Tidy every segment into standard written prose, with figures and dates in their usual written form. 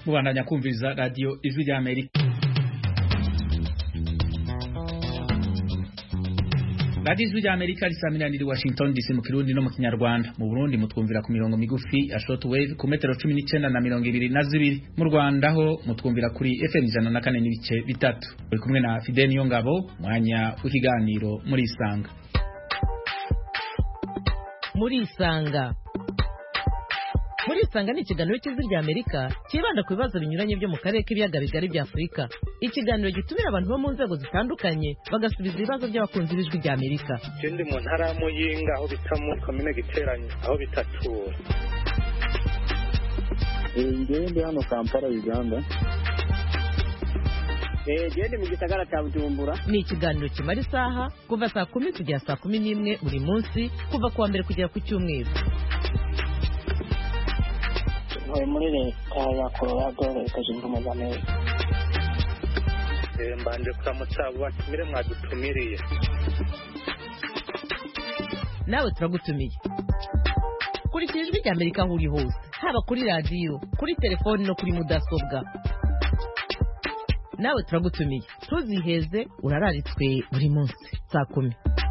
mubandanya kumviriza radio Ijwi rya Amerika. Radio Ijwi rya Amerika risaminanira i Washington DC mu Kirundi no mu Kinyarwanda. Mu Burundi mutwumvira ku mirongo migufi ya shortwave ku metero 19 na 22. Mu Rwanda ho mutwumvira kuri FM 104 n'ibice bitatu. Uri kumwe na Fidel Niyongabo, mwanya w'ikiganiro muri Isanga. Muri Isanga ni ikiganiro cy'Ijwi rya Amerika kibanda ku bibazo binyuranye byo mu karere k'ibiyaga bigari bya Afurika. Ikiganiro gitumira abantu bo mu nzego zitandukanye bagasubiza ibibazo by'abakunzi b'Ijwi rya Amerika. Ndi mu ntara y'Amuyinga aho bita mu komine Giteranye aho bitatura. Ndi hano Kampala Uganda. Ndi mu gisagara cya Bujumbura. Ni ikiganiro kimara isaha kuva saa 10 kugera saa 11 buri munsi kuva kuwa mbere kugera ku cyumweru. Muri leta ya Colorado leta zunze ubumwe za Amerika. Mbanje kuramutsa batumire mwadutumiriye. Nawe turagutumiye. Kurikira Ijwi rya Amerika aho uri hose, haba kuri radio, kuri telefone no kuri mudasobwa. Nawe turagutumiye. Tuziheze urararitswe buri munsi saa 10.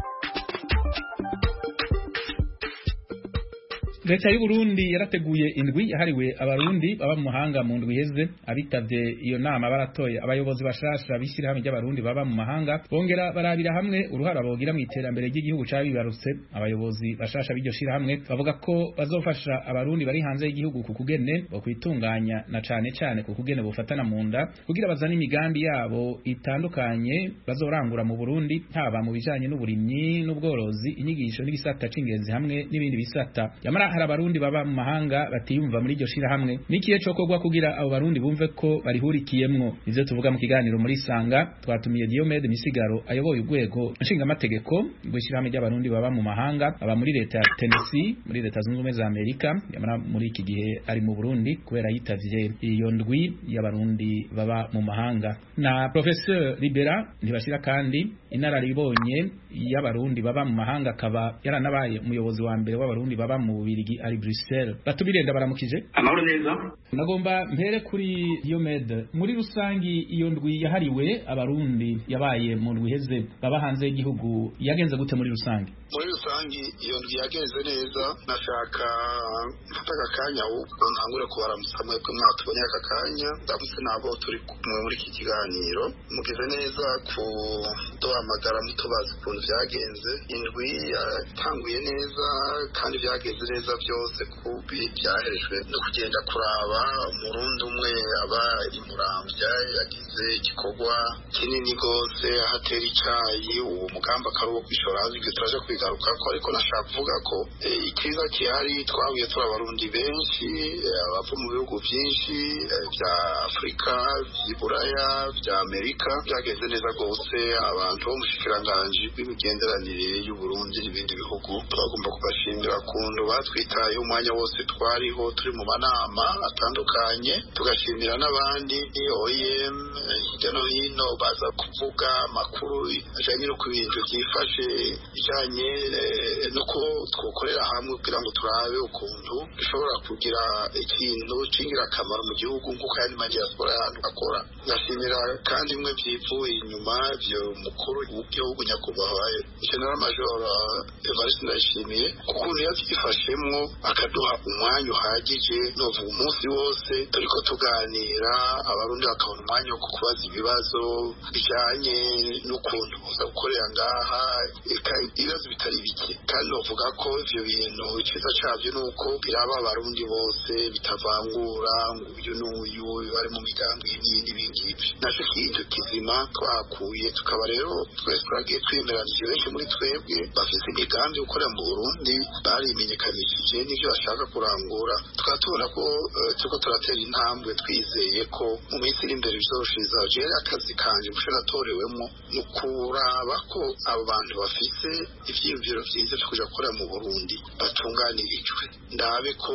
Leta y'u Burundi yarateguye indwi yahariwe abarundi baba mu mahanga mu ndwi heze. Abitavye iyo nama baratoye abayobozi bashasha bishyira hamwe y'abarundi baba mu mahanga, bongera barabira hamwe uruhara bogira mu iterambere ry'igihugu cabibarutse. Abayobozi bashasha b'iryo shira hamwe bavuga ko bazofasha abarundi bari hanze y'igihugu ku kugene bo kwitunganya na cane ku kugene bofatana mu nda kugira bazana imigambi yabo itandukanye bazorangura mu Burundi, haba mu bijanye n'uburimyi n'ubworozi, inyigisho n'igisata c'ingenzi hamwe n'ibindi bisata. Yamara hari abarundi baba mu mahanga batiyumva muri iryo shira hamwe. Nikiye cyo kogwa kugira abo barundi bumve ko barihurikiyemwo. Ivyo tuvuga mu kiganiro muri Sanga, twatumiye Diomede Misigaro ayoboye urwego nshinga amategeko rw'ishira hamwe ry'abarundi baba mu mahanga, aba muri leta ya Tennessee muri leta zunze ubumwe za Amerika. Yamara muri iki gihe ari mu Burundi kubera yitavye iyo ndwi y'abarundi baba mu mahanga. Na Professeur Libera ntibashira kandi inararibonye y'abarundi baba mu mahanga, akaba yaranabaye umuyobozi wa mbere w'abarundi baba mu Birigi ari Bruxelles. Batubirenda baramukije. Amahoro neza. Nagomba mpere kuri Diomede. Muri rusangi iyo ndwi yahariwe abarundi yabaye mu ndwi heze baba hanze y'igihugu yagenze gute muri rusangi? Muri rusangi iyo ndwi yagenze neza. Nashaka mfata akanya ubwo ntangure kubaramutsa mwebwe mwatubonye aka kanya, ndamutse nabo turi muri iki kiganiro. Mugeze neza ku duhamagara mutubaza ukuntu byagenze. Indwi yatanguye neza kandi byagenze neza byose kubi byaherejwe no kugenda kuraba umurundi umwe aba imuramvya yagize igikorwa kinini gose ahatera icayi. Uwo mugamba karubo kwishora azige turaje kwigaruka ko, ariko nashaka kuvuga ko ikiza kihari twabuye turabarundi benshi abava mu bihugu byinshi bya Afrika, by'Iburaya, bya Amerika. Byagenze neza gose. Abantu bo mushikiranganje b'imigenderanire y'u Burundi n'ibindi bihugu turagomba kubashimira kundu batwitaye umwanya wose twariho turi mu manama atandukanye. Tugashimira n'abandi OEM hirya no hino baza kuvuga amakuru ajanye no ku bintu byifashe bijanye nuko twokorera hamwe kugira ngo turabe ukuntu dushobora kugira ikintu cingira akamaro mu gihugu nk'uko yandi diaspora yantu akora. Ngashimira kandi imwe byivuye inyuma byo mukuru w'igihugu nyakubahwa General Major Evariste Ndayishimiye ukuntu yavyifashemwo akaduha umwanya uhagije no umunsi wose turiko tuganira abarundi bakabona umwanya wo kubaza ibibazo bijanye n'ukuntu uza gukorera ngaha ibibazo bitari bike. Kandi bavuga ko ivyo bintu iciza cavyo nuko biraba abarundi bose bitavangura ngo uyu n'uyu bari mu migambi n'ibindi. Naco kintu kizima twakuye tukaba rero twese turagiye twemeranije benshi muri twebwe bafise imigambi gukorera mu Burundi barimenyekanishije n'ivyo bashaka kurangura. Tukatubona ko turiko turatera intambwe twizeye ko mu minsi iri imbere bizoshiriza jewe akazi kanje mushe natorewemwo ni kuraba ko abo bantu bafise ivyiyumviro vyiza vyo kuja gukorera mu Burundi batunganirijwe. Ndabe ko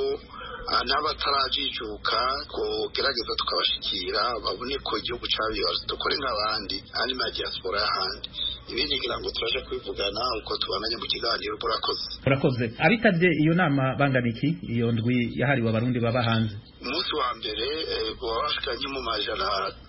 n'abatarajijuka kugerageza tukabashikira babone ko igihugu cabibarutse dukore nk'abandi ari ma diaspora y'ahandi. Ibindi ngira ngo turaje kwivugana uko tubananye mu kiganiro. Murakoze. Abitavye iyo nama banganiki iyo ndwi yahariwe abarundi baba hanze? Umunsi umunsi wa mbere bashikanye mu majana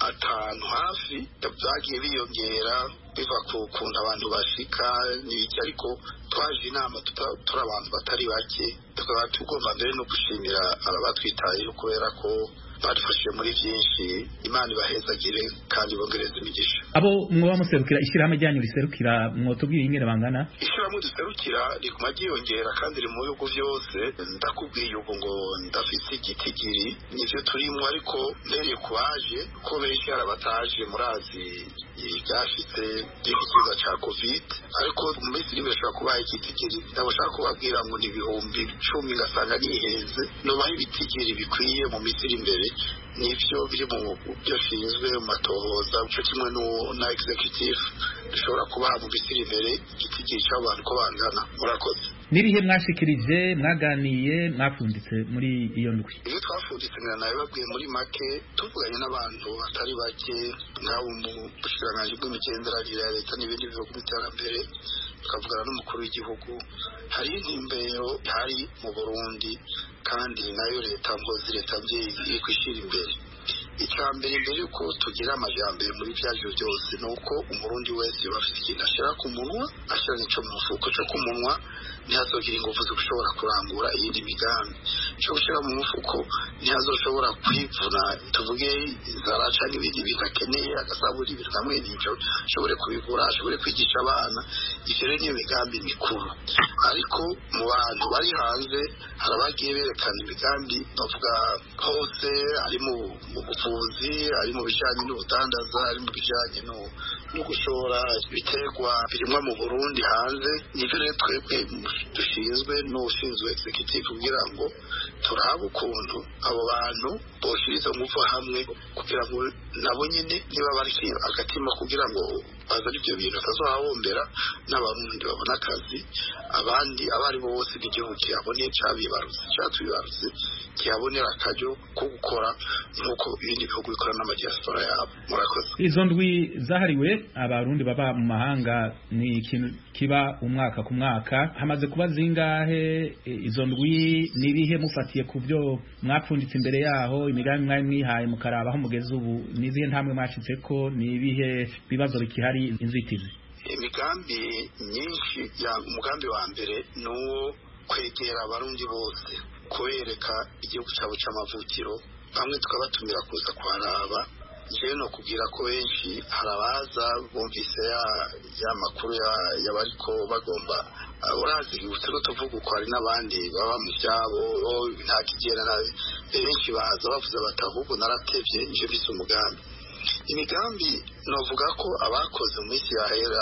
5 hafi byagiye biyongera biva ku kuntu abantu bashika n'ibiki ariko twaje inama turi abantu batari bake tukaba tugomba mbere no gushimira abatwitayeho kubera ko badufashije muri byinshi Imana ibahezagire kandi bongereza imigisha. Abo mwoba muserukira ishyirahamwe ryanyu riserukira mwotubwira ingene bangana? Ishyirahamwe duserukira riguma ryiyongera kandi riri mu bihugu byose. Ndakubwiye ubu ngo ndafise igitigiri nivyo turimo ariko mbereye kubaje ko benshi arabataje murazi byashitse ikiza ca covid ariko mu minsi rimwe bashobora kubaha igitigiri ndabashaka kubabwira ngo ni ibihumbi 10 ngasanga niheze nobaha ibitigiri bikwiye mu minsi iri imbere nivyo biri mu byashinzwe mu matohoza cyo kimwe na executive dushobora kubaha mu minsi iri imbere igitigiri cy'abantu ko bangana. Murakoze. Nibihe mwashikirije mwaganiye mwapfunditse muri iyo ndwi? Iyo twafunditse nayo babwiye muri make tuvuganye n'abantu batari bake nk'abo mu bushiranganje bw'imigenderanire ya leta n'ibindi bihugu by'iterambere tukavugana n'umukuru w'igihugu. Hari intumbero hari mu Burundi kandi nayo leta mpozi leta byiye kwishira imbere. Icyambere mbere yuko tugira amajambere muri byaje byose nuko umurundi wese bafite ikintu ashira ku munwa ashira n'icyo mu mufuko cyo ku munwa ntihazogira ingufu zo gushobora kurangura iyindi migambi cyo gushira mu mufuko ntihazoshobora kwivuna tuvuge inzara cyangwa ibindi bidakeneye agasabura ibintu kamwe n'icyo ashobore kubigura ashobore kwigisha abana ivyo rero niyo migambi mikuru ariko mu bantu bari hanze harabagiye berekana imigambi bavuga hose ari mu buvuzi ari mu bijanye n'ubudandaza ari mu bijanye no gushora ibiterwa birimwa mu Burundi hanze nivyo rero twebwe dushinzwe n'ushinzwe executive kugira ngo turabe ukuntu abo bantu boshiriza umuvo hamwe kugira ngo nabo nyine niba bari agatima kugira ngo bazane ibyo bintu atazohahombera n'abarundi babona akazi abandi abari bose n'igihugu cyabone cabibarutse cyatwibarutse cyabonera akaryo ko gukora nk'uko ibindi bihugu bikora n'amadiaspora yabo. Murakoze. Izo ndwi zahariwe abarundi baba mu mahanga ni ikintu kiba umwaka ku mwaka hamaze kuba zingahe izo ndwi nibihe mufatiye ku byo mwapfunditse imbere yaho imigambi mwari mwihaye mukarabaho mugeze ubu nizihe ntamwe mwashitse ko nibihe bibazo bikihari inzitizi? Imigambi myinshi ya umugambi wa mbere no kwegera abarundi bose kubereka igihugu cyabo cy'amavukiro bamwe tukabatumira kuza kwaraba jewe no kugira ko benshi harabaza bumvise ya makuru y'abariko bagomba urazi utero tuvuga ko hari n'abandi baba mu byabo nta kigera nabi benshi baza bavuze batahubwo naratevye nje bise umugambi imigambi novuga ko abakoze mu minsi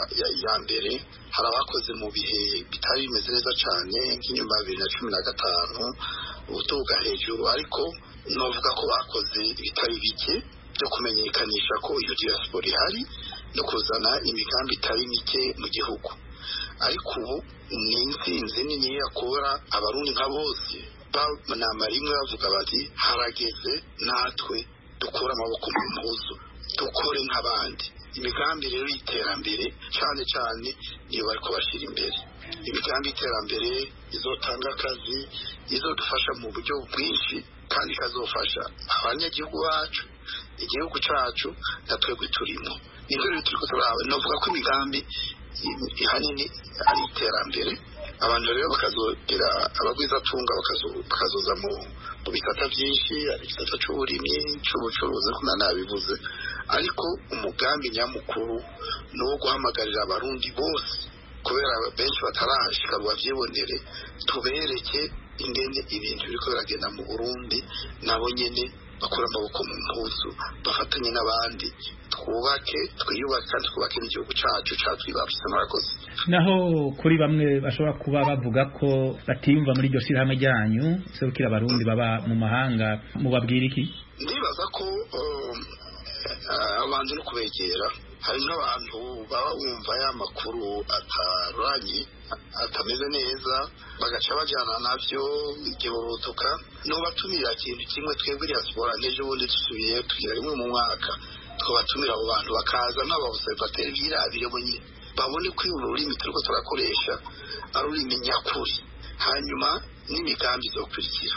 ya mbere hari abakoze mu bihe bitari bimeze neza cyane nk'inyuma ya 2015 utuga hejuru ariko novuga ko bakoze bitari bike byo kumenyekanisha ko iyo diaspora ihari no kuzana imigambi itari mike mu gihugu ariko ubu ni intsinzi nini yakora abarundi nka bose banama rimwe bavuga bati harageze natwe dukura amaboko mu mpuzu dukore nk'abandi. Imigambi rero y'iterambere cyane cyane niyo bariko bashira imbere imigambi y'iterambere izotanga akazi izodufasha mu buryo bwinshi kandi kazofasha abanyagihugu bacu igihugu cyacu natwebwe turimo nivyo rero turiko turabe novuga ko imigambi ihanini ari iterambere abantu rero bakazogera abagwizatunga bakazoza mu bisata byinshi ari bisata cy'uburimyi cy'ubucuruzi kuna nabivuze ariko umugambi nyamukuru no guhamagarira abarundi bose kubera benshi batarashika bavyibonere tubereke ingene ibintu biriko biragenda mu Burundi nabo nyene bakora amaboko mu mpuzu bafatanye n'abandi twiyubaka twubake n'igihugu cyacu cyatwibarutse. Murakoze. Naho kuri bamwe bashobora kuba bavuga ko batiyumva muri iryo shirahamwe ryanyu serukira abarundi baba mu mahanga mubabwira iki? Ndibaza ko abantu no kubegera hari n'abantu baba bumva ya makuru ataranye atameze neza bagaca bajyana navyo igihurutuka no batumira ikintu kimwe twebwe diaspora neje bundi dusubiye tugira rimwe mu mwaka twabatumira abo bantu bakaza n'abaobservateurs birabire bonye babone ko ururimi turiko turakoresha ari ururimi nyakuri hanyuma n'imigambi zo kurikira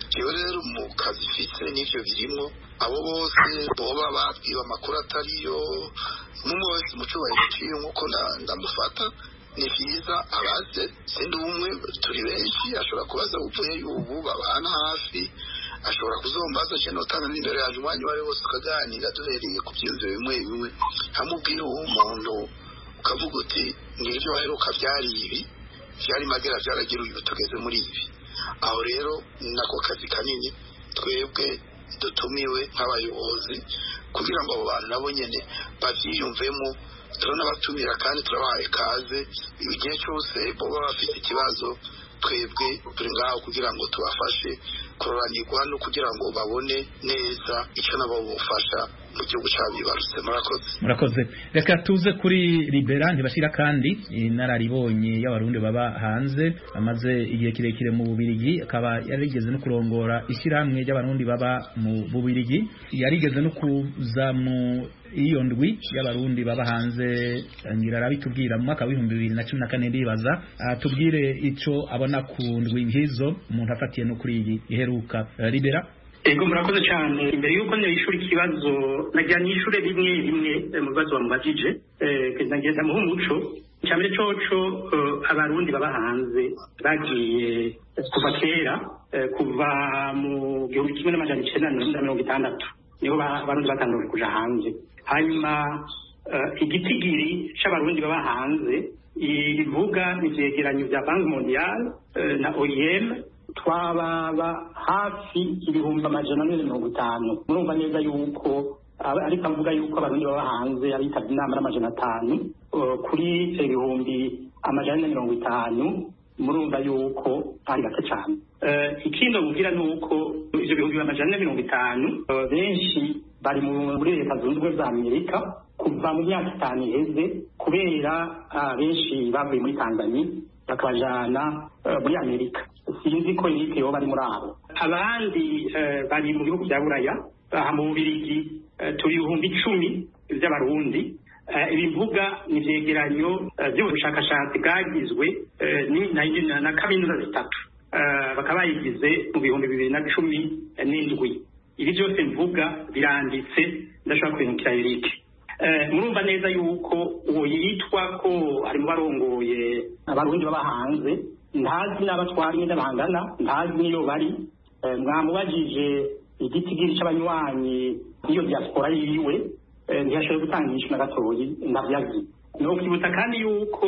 jewe rero mu kazi mfise n'ivyo birimo abo bose boba babwiwe amakuru atariyo n'umwe wese mu cubahiro ciwe nk'uko ndamufata ni vyiza abaze sindi umwe turi benshi ashobora kubaza uvuye ubu babana hafi ashobora kuzombaza je notanga n'imbere yaje umwanya wari wose ukaganira duhereye ku vyiyumviro bimwe bimwe hamubwira uwo muntu ukavuga uti ngivyo waheruka vyari ibi vyari magera vyaragira uyu tugeze muri ibi aho rero nako kazi kanini twebwe dutumiwe nk'abayobozi kugira ngo abo bantu nabo nyene bavyiyumvemo turanabatumira kandi turabahaye kaze igihe cyose boba bafite ikibazo twebwe turi ngaho kugira ngo tubafashe kuroranirwa no kugira ngo babone neza icyo nabo bufasha mu gihugu cyabibarutse. Murakoze. Reka tuze kuri Libera ntibashira kandi inararibonye y'abarundi baba hanze amaze igihe kirekire mu Bubirigi akaba yarigeze no kurongora ishyirahamwe ry'abarundi baba mu Bubirigi yarigeze no kuza mu iyo ndwi y'abarundi baba hanze ngirara bitubwira mu mwaka wa 2014 ndibaza tubwire ico abona ku ndwi nkizo umuntu afatiye no kuri iyi iheruka. Libera. Ego murakoze cyane imbere yuko nishura ikibazo najyanye ishure bimwe mu bibazo bamubajije ngenda mu umuco cyane coco abarundi baba hanze bagiye kuva kera kuva mu 1960 niho abarundi batangiye kuja hanze hanyuma igitigiri c'abarundi baba hanze ivuga ivyegeranyo vya Banki Mondiale na OIM twababa hafi 150,000 murumva neza yuko ariko avuga yuko abarundi baba hanze abitavye inama n'amajana 5 kuri 150,000 murumva yuko ari gake cyane. Ikindi mubwira nuko ivyo 150,000 benshi bari muri Leta Zunze Ubumwe za Amerika kuva mu myaka 5 iheze kubera benshi bavuye muri Tanzania bakabajana muri Amerika. Sinzi ko yike yo bari muri abo abandi bari mu bihugu bya Buraya mu Bubirigi turi 10,000 by'abarundi ibivuga ni vyegeranyo by'ubushakashatsi bwagizwe na kaminuza zitatu bakaba bayigize mu 2017 ibi byose mvuga biranditse ndashaka kwimukira Eric murumva neza yuko uwo yitwa ko ari mu barongoye abarundi baba hanze ntazi n'abatwari n'abangana ntazi niyo bari mwamubajije igitigiri c'abanywanyi iyo diaspora yiwe ntiyashoboye gutangisha na gatoyi ndavyazi no kwibutsa kandi yuko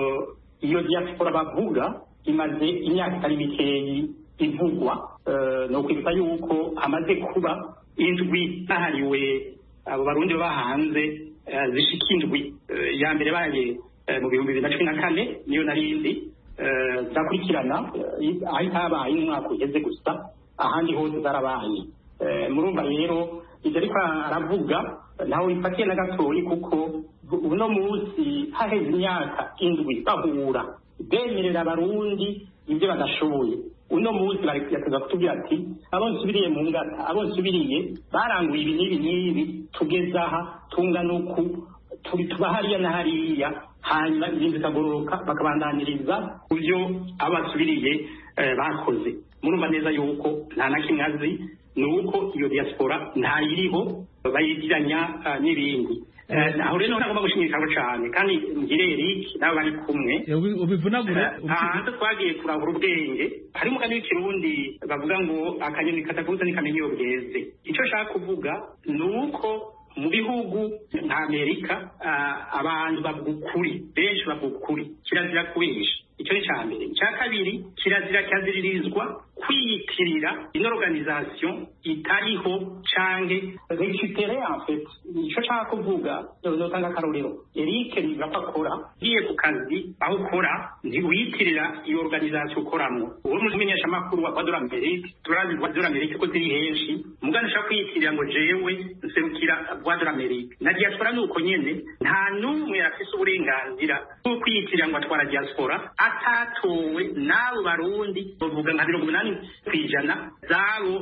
iyo diaspora bavuga imaze imyaka itari mikeyi ivugwa no kwibutsa yuko amaze kuba indwi ahariwe abo barundi baba hanze zishika indwi ya mbere baye mu 2014 niyo narindi zakurikirana aho habaye umwaka ugeze gusa ahandi hose zarabaye murumva rero ibyo ariko aravuga nawe wifatiye na gatoyi kuko uno munsi haheze imyaka indwi bahura bemerera abarundi ibyo badashoboye uno munsi barikuza kutubwira ati abo nsubiriye mu ngata abo nsubiriye baranguye ibi n'ibi tugeze aha tungana uku tuba hariya na hariya hanyuma ibintu bikagororoka bakabandaniriza ku byo abasubiriye bakoze murumva neza yuko nta na kimwe azi ni uko iyo diaspora ntayiriho bayitiranya n'ibindi aho rero nagomba gushimikamo cyane kandi ngire Eric nabo bari kumwe ubivunagure hanze twagiye kurahura ubwenge hari umugani w'ikirundi bavuga ngo akanyoni kataguruza n'ikamenya iyo bweze icyo nshaka kuvuga ni uko mu bihugu nka Amerika abantu bagukuri benshi bagukuri kirazira kubesha icyo ni cya mbere icya kabiri kirazira cyaziririzwa kwiyitirira ino organisation itariho canke récupérer en fait icyo nshaka kuvuga notanga akarorero Eric nibakora giye ku kazi aho ukora ntiwiyitirira iyo organisation ukoramo uwo mumenyesha amakuru wa Voix d'Amérique turazi Voix d'Amérique ko ziri henshi muganisha kwiyitirira ngo jewe nserukira Voix d'Amérique na diaspora nuko nyene nta numwe afise uburenganzira bwo kwiyitirira ngo atwara diaspora atatowe n'abo barundi bavuga nka 80% kw'ijana zabo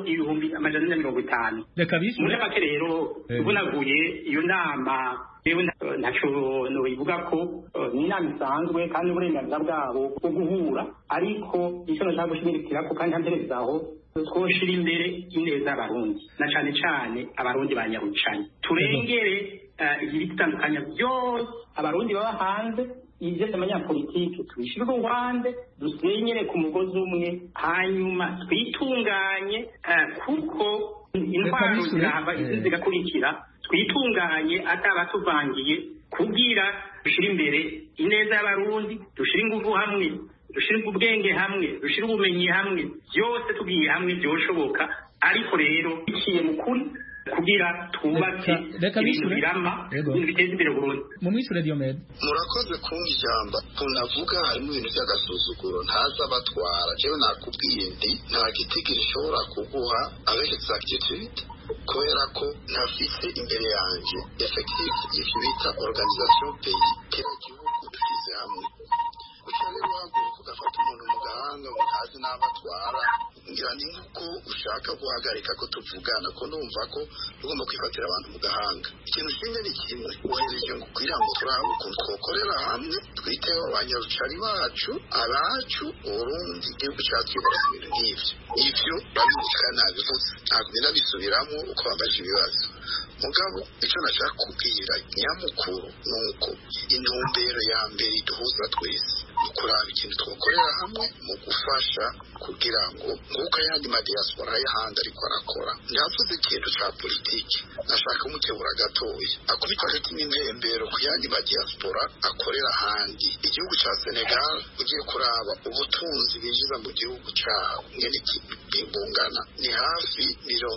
150. reka bishyure muri make rero ubunaguye iyo nama yewe ntaco nobivuga ko ni inama isanzwe kandi uburenganzira bwabo bwo guhura, ariko icyo nashaka gushimikira ko kandi hanterezaho twoshira imbere ineza y'abarundi na cane cane abarundi banyarucanye, turengere ibitandukanya byose abarundi baba hanze ivyo abanyapolitike tubishire uruhande, dusenyere ku mugozi umwe, hanyuma twitunganye kuko intwaro zirahava zigakurikira, twitunganye atabatuvangiye kugira dushire imbere ineza y'abarundi, dushire ingufu hamwe, dushire ubwenge hamwe, dushire ubumenyi hamwe, byose tugiye hamwe byoshoboka. Ariko rero ikiye mukuri kugira twubake ibintu birama biteza imbere Burundi. mu mwishure Diomede murakoze kumva ijambo tunavuga harimo ibintu by'agasuzuguro ntaza batwara. jewe nakubwiye ndi nta gitigiri ishobora kuguha avec exactitude kubera ko ntafise imbere yanje effectif y'icyo bita organisation pays kera gihugu dushyize hamwe. gusa rero haguruka ugafata umuntu mu gahanga ngo ntazi n'abatwara, ngira ni nk'uko ushaka guhagarika ko tuvugana, ko numva ko tugomba kwifatira abantu mu gahanga. ikintu kimwe ni kimwe, wohereje ngo kugira ngo turabe ukuntu twokorera hamwe, twiteho abanyarucari bacu, abacu, Uburundi, igihugu cyacu kibaza ibintu nk'ivyo. ivyo babibuka nabivuze, ntabwo ndabisubiramo uko bambaje ibibazo. mugabo icyo nashaka kubwira nyamukuru ni uko intumbero ya mbere iduhuza twese ni kuraba ikintu twakorera hamwe mu gufasha kugira ngo nk'uko ayandi madiaspora y'ahandi ariko arakora. ntavuze ikintu cya politiki, nashaka umukebura gatoya akubita hagati n'intembero ku yandi madiaspora akorera ahandi. igihugu cya Senegal ugiye kuraba ubutunzi binjiza mu gihugu cyabo ngene bungana ni hafi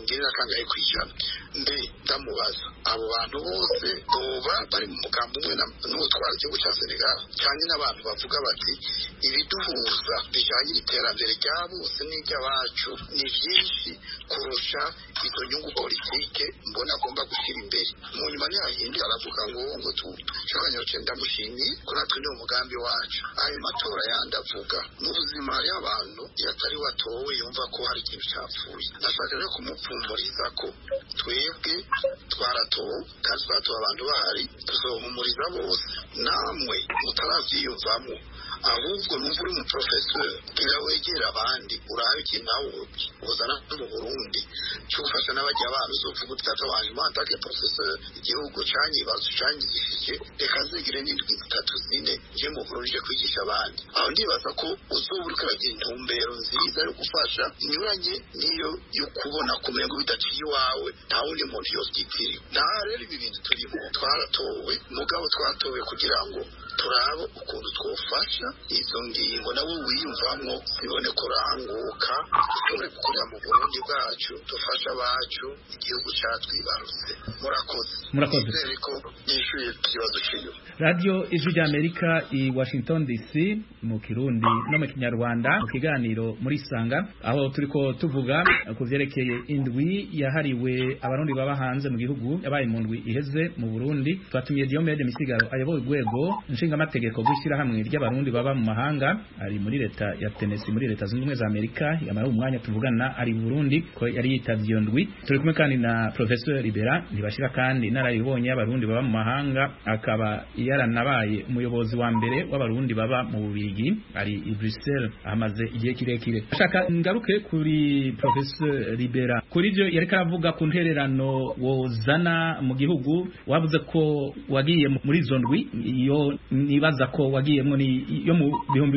40%. mbe ndamubaza abo bantu bose boba bari mu mugambi umwe n'utwara igihugu cya Senegal cyane n'abantu bavuga bati ibiduhuza bijanye n'iterambere rya bose n'iry'abacu ni byinshi kurusha izo nyungu politike mbona agomba gushyira imbere. mu nyuma ntihahindi aravuga ngo tukanyoce ndamushimiye ko natwe ni umugambi wacu. ayo matora yandi avuga mu buzima hariho abantu iyo atari watowe yumva ko hari ikintu cyapfuye. nashaka rero kumupfumuriza ko twebwe twaratowe kandi twatowe abantu bahari, tuzohumuriza bose. namwe mutaravyiyumvamo ahubwo numva uri umuprofeseur gira wegera abandi urabe ikintu nawe uzana mu Burundi cyo gufasha n'abajya abantu uzovuga utata wanje mantake professeur igihugu canyibazo cangishije reka zigire n'indwi 3-4 je mu Burundi je kwigisha abandi. aho ndibaza ko uzoburika bagira intumbero nziza yo gufasha inyuranye niyo yo kubona kumengo bidaciye iwawe nta wundi muntu yosigitiriwe. nta rero ibi bintu turimo twaratowe, mugabo twatowe kugira ngo turabo ukuntu twofasha izo ngingo nawe wiyumvamo zibone kuranguka, dushobore gukorera mu Burundi bwacu, dufasha abacu, igihugu cyatwibarutse. murakoze ko yishuye ikibazo cy'iyo Radio Ijwi ry'Amerika i Washington DC mu Kirundi no mu Kinyarwanda mu kiganiro muri Sanga, aho turiko tuvuga ku vyerekeye indwi yahariwe abarundi baba hanze mu gihugu yabaye mu ndwi iheze mu Burundi. Twatumiye Diomede Misigaro ayoboye urwego nshingaamategeko gushyira hamwe ry'abarundi baba mu mahanga, ari muri leta ya Tennessee muri leta zunze ubumwe za Amerika. yamara umwanya tuvugana ari mu Burundi ko yari yitavye iyo ndwi. turi kumwe kandi na Professeur Libera ntibashira kandi narayibonye abarundi baba mu mahanga, akaba yaranabaye umuyobozi wa mbere w'abarundi baba mu Bubiligi, ari i Bruxelles amaze igihe kirekire. ashaka ngaruke kuri Professeur Libera kuri byo yareka aravuga ku ntererano wozana mu gihugu. wavuze ko wagiye muri izo ndwi, iyo nibaza ko wagiyemo ni yo mu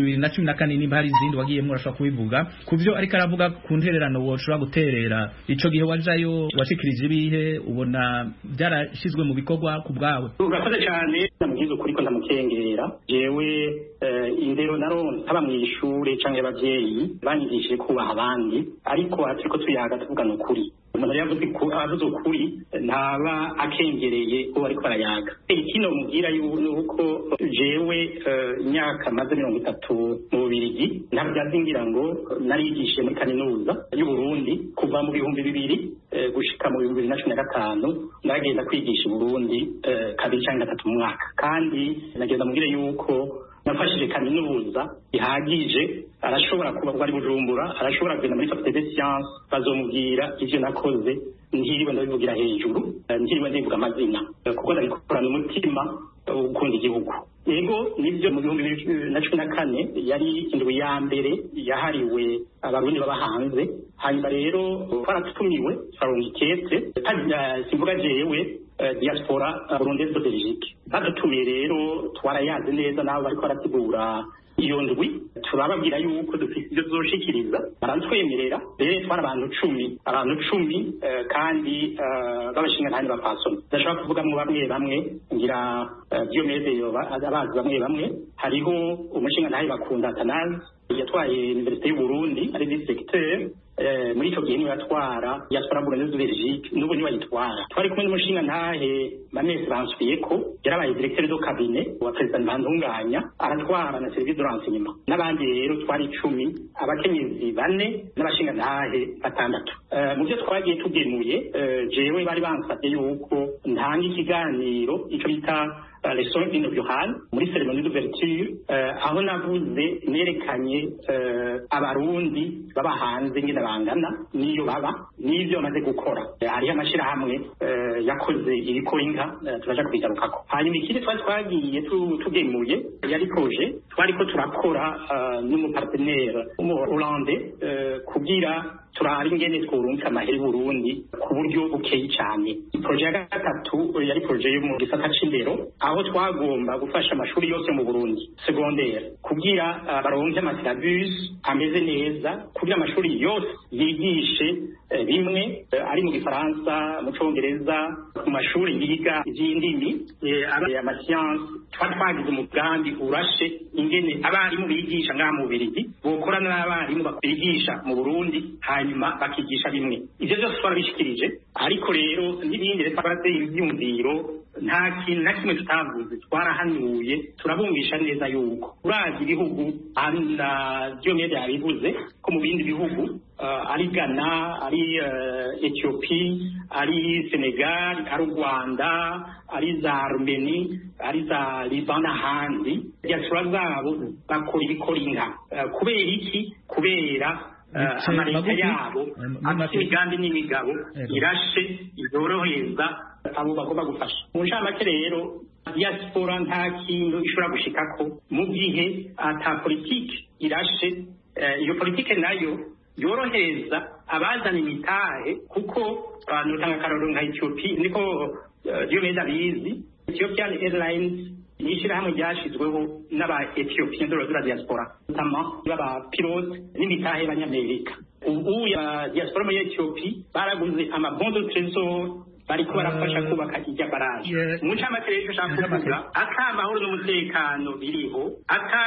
2014 nimba hari izindi wagiyemo urashaka kubivuga ku byo ariko aravuga ku ntererano woshobora guterera. ico gihe wajayo washikirije ibihe ubona byarashizwe mu bikorwa ku bwawe? urakoze cyane ndamugize ukuri ko ndamukengera. jewe indero naronse aba mu ishure canke abavyeyi banyigishije kubaha abandi, ariko aturiko tuyaga tuvugana ukuri. umuntu yavuze ukuri ntaba akengereye uwo ariko barayaga. ikino mubwira yuko jewe imyaka maze 30 mu Bubiligi ntabwo byazingira ngo narigishije muri kaminuza y'u Burundi kuva mu 2000 gushika mu 2015 nagenda kwigisha i Burundi kabiri cyangwa gatatu mu mwaka. kandi nagenda mubwire yuko nafashije kaminuza ihagije arashobora kuba ari Bujumbura arashobora kugenda muri faculté de science bazomubwira ivyo nakoze ntiriwe ndabivugira hejuru ntiriwe ndivuga amazina kuko ndabikorana umutima ukunda igihugu yego nibyo mu 2014 yari indwi ya mbere yahariwe abarundi baba hanze hanyuma rero twaratumiwe twaronka ikete simvuga jewe diaspora burundaise de Belgique badutumiye rero twarayaze neza nabo bariko barategura iyo ndwi turababwira yuko dufite ibyo tuzoshikiriza barantwemerera rero twara abantu 10 kandi babashinga ntani bapasona ndashaka kuvuga mu bamwe ngira Diomede abazi bamwe hariho umushinga ntani bakunda Atanazi yatwaye Université y'u Burundi ari directeur muri icyo gihe niwe yatwara diaspora burundaise de Belgique n'ubu niwe yitwara twari kumwe n'umushinga ntahe Manese Bansubiyeko yarabaye directeur de cabinet wa president Bandunganya aratwara na service de renseignement n'abandi rero twari 10 abakenyezi 4 n'abashinga ntahe 6 mu byo twagiye tugemuye jewe bari bansabye yuko ntanga ikiganiro icyo bita leçon inaugurale muri cérémonie d'ouverture aho navuze nerekanye abarundi baba hanze nyine bangana niyo baba n'ibyo bamaze gukora hariho amashirahamwe yakoze ibikorinka turaja kubigarukako hanyuma ikindi twagiye tugemuye yari projet twariko turakora n'umupartenaire Hollande kugira turari ingene twurunka amaheri Burundi ku buryo bukeye cyane projet ya gatatu yari projet yo mu gisata c'indero aho twagomba gufasha amashuri yose mu Burundi secondaire kugira baronke amasyllabus ameze neza kugira amashuri yose yigishe bimwe ari mu Gifaransa mu Congereza mu mashuri yiga iby'indimi amascience twagize umugambi urashe ingene abarimu bigisha ngaha mu Bubiligi bokorana n'abarimu bigisha mu Burundi hanyuma bakigisha bimwe ivyo byose twarabishikirije ariko rero n'ibindi reparate ibyumviro nta kintu na kimwe tutavuze twarahanuye turabumvisha neza yuko urazi ibihugu Diomede yabivuze ko mu bindi bihugu ari Ghana ari Ethiopie ari Senegal ari Rwanda ari za Armenia ari za Liban n'ahandi diaspora zabo bakora ibikorinka kubera iki kubera amareta yabo afite imigambi n'imigabo irashe yorohereza abo bagomba gufasha mu ncamake rero diaspora nta kintu ishobora gushikako mu gihe ata politiki irashe iyo politiki nayo yorohereza abazana imitahe kuko nutanga akarorero nka Ethiopia niko Diomede abizi Ethiopian Airlines n'ishyirahamwe ryashyizweho n'aba Ethiopian de la diaspora notamment baba pilote n'imitahe y'abanyamerika ubu ya diaspora muri Ethiopia baraguze amabond de trésor bariko barafasha kubaka ijya baraje mu ncamake rero ushaka kuvuga ata amahoro n'umutekano biriho ata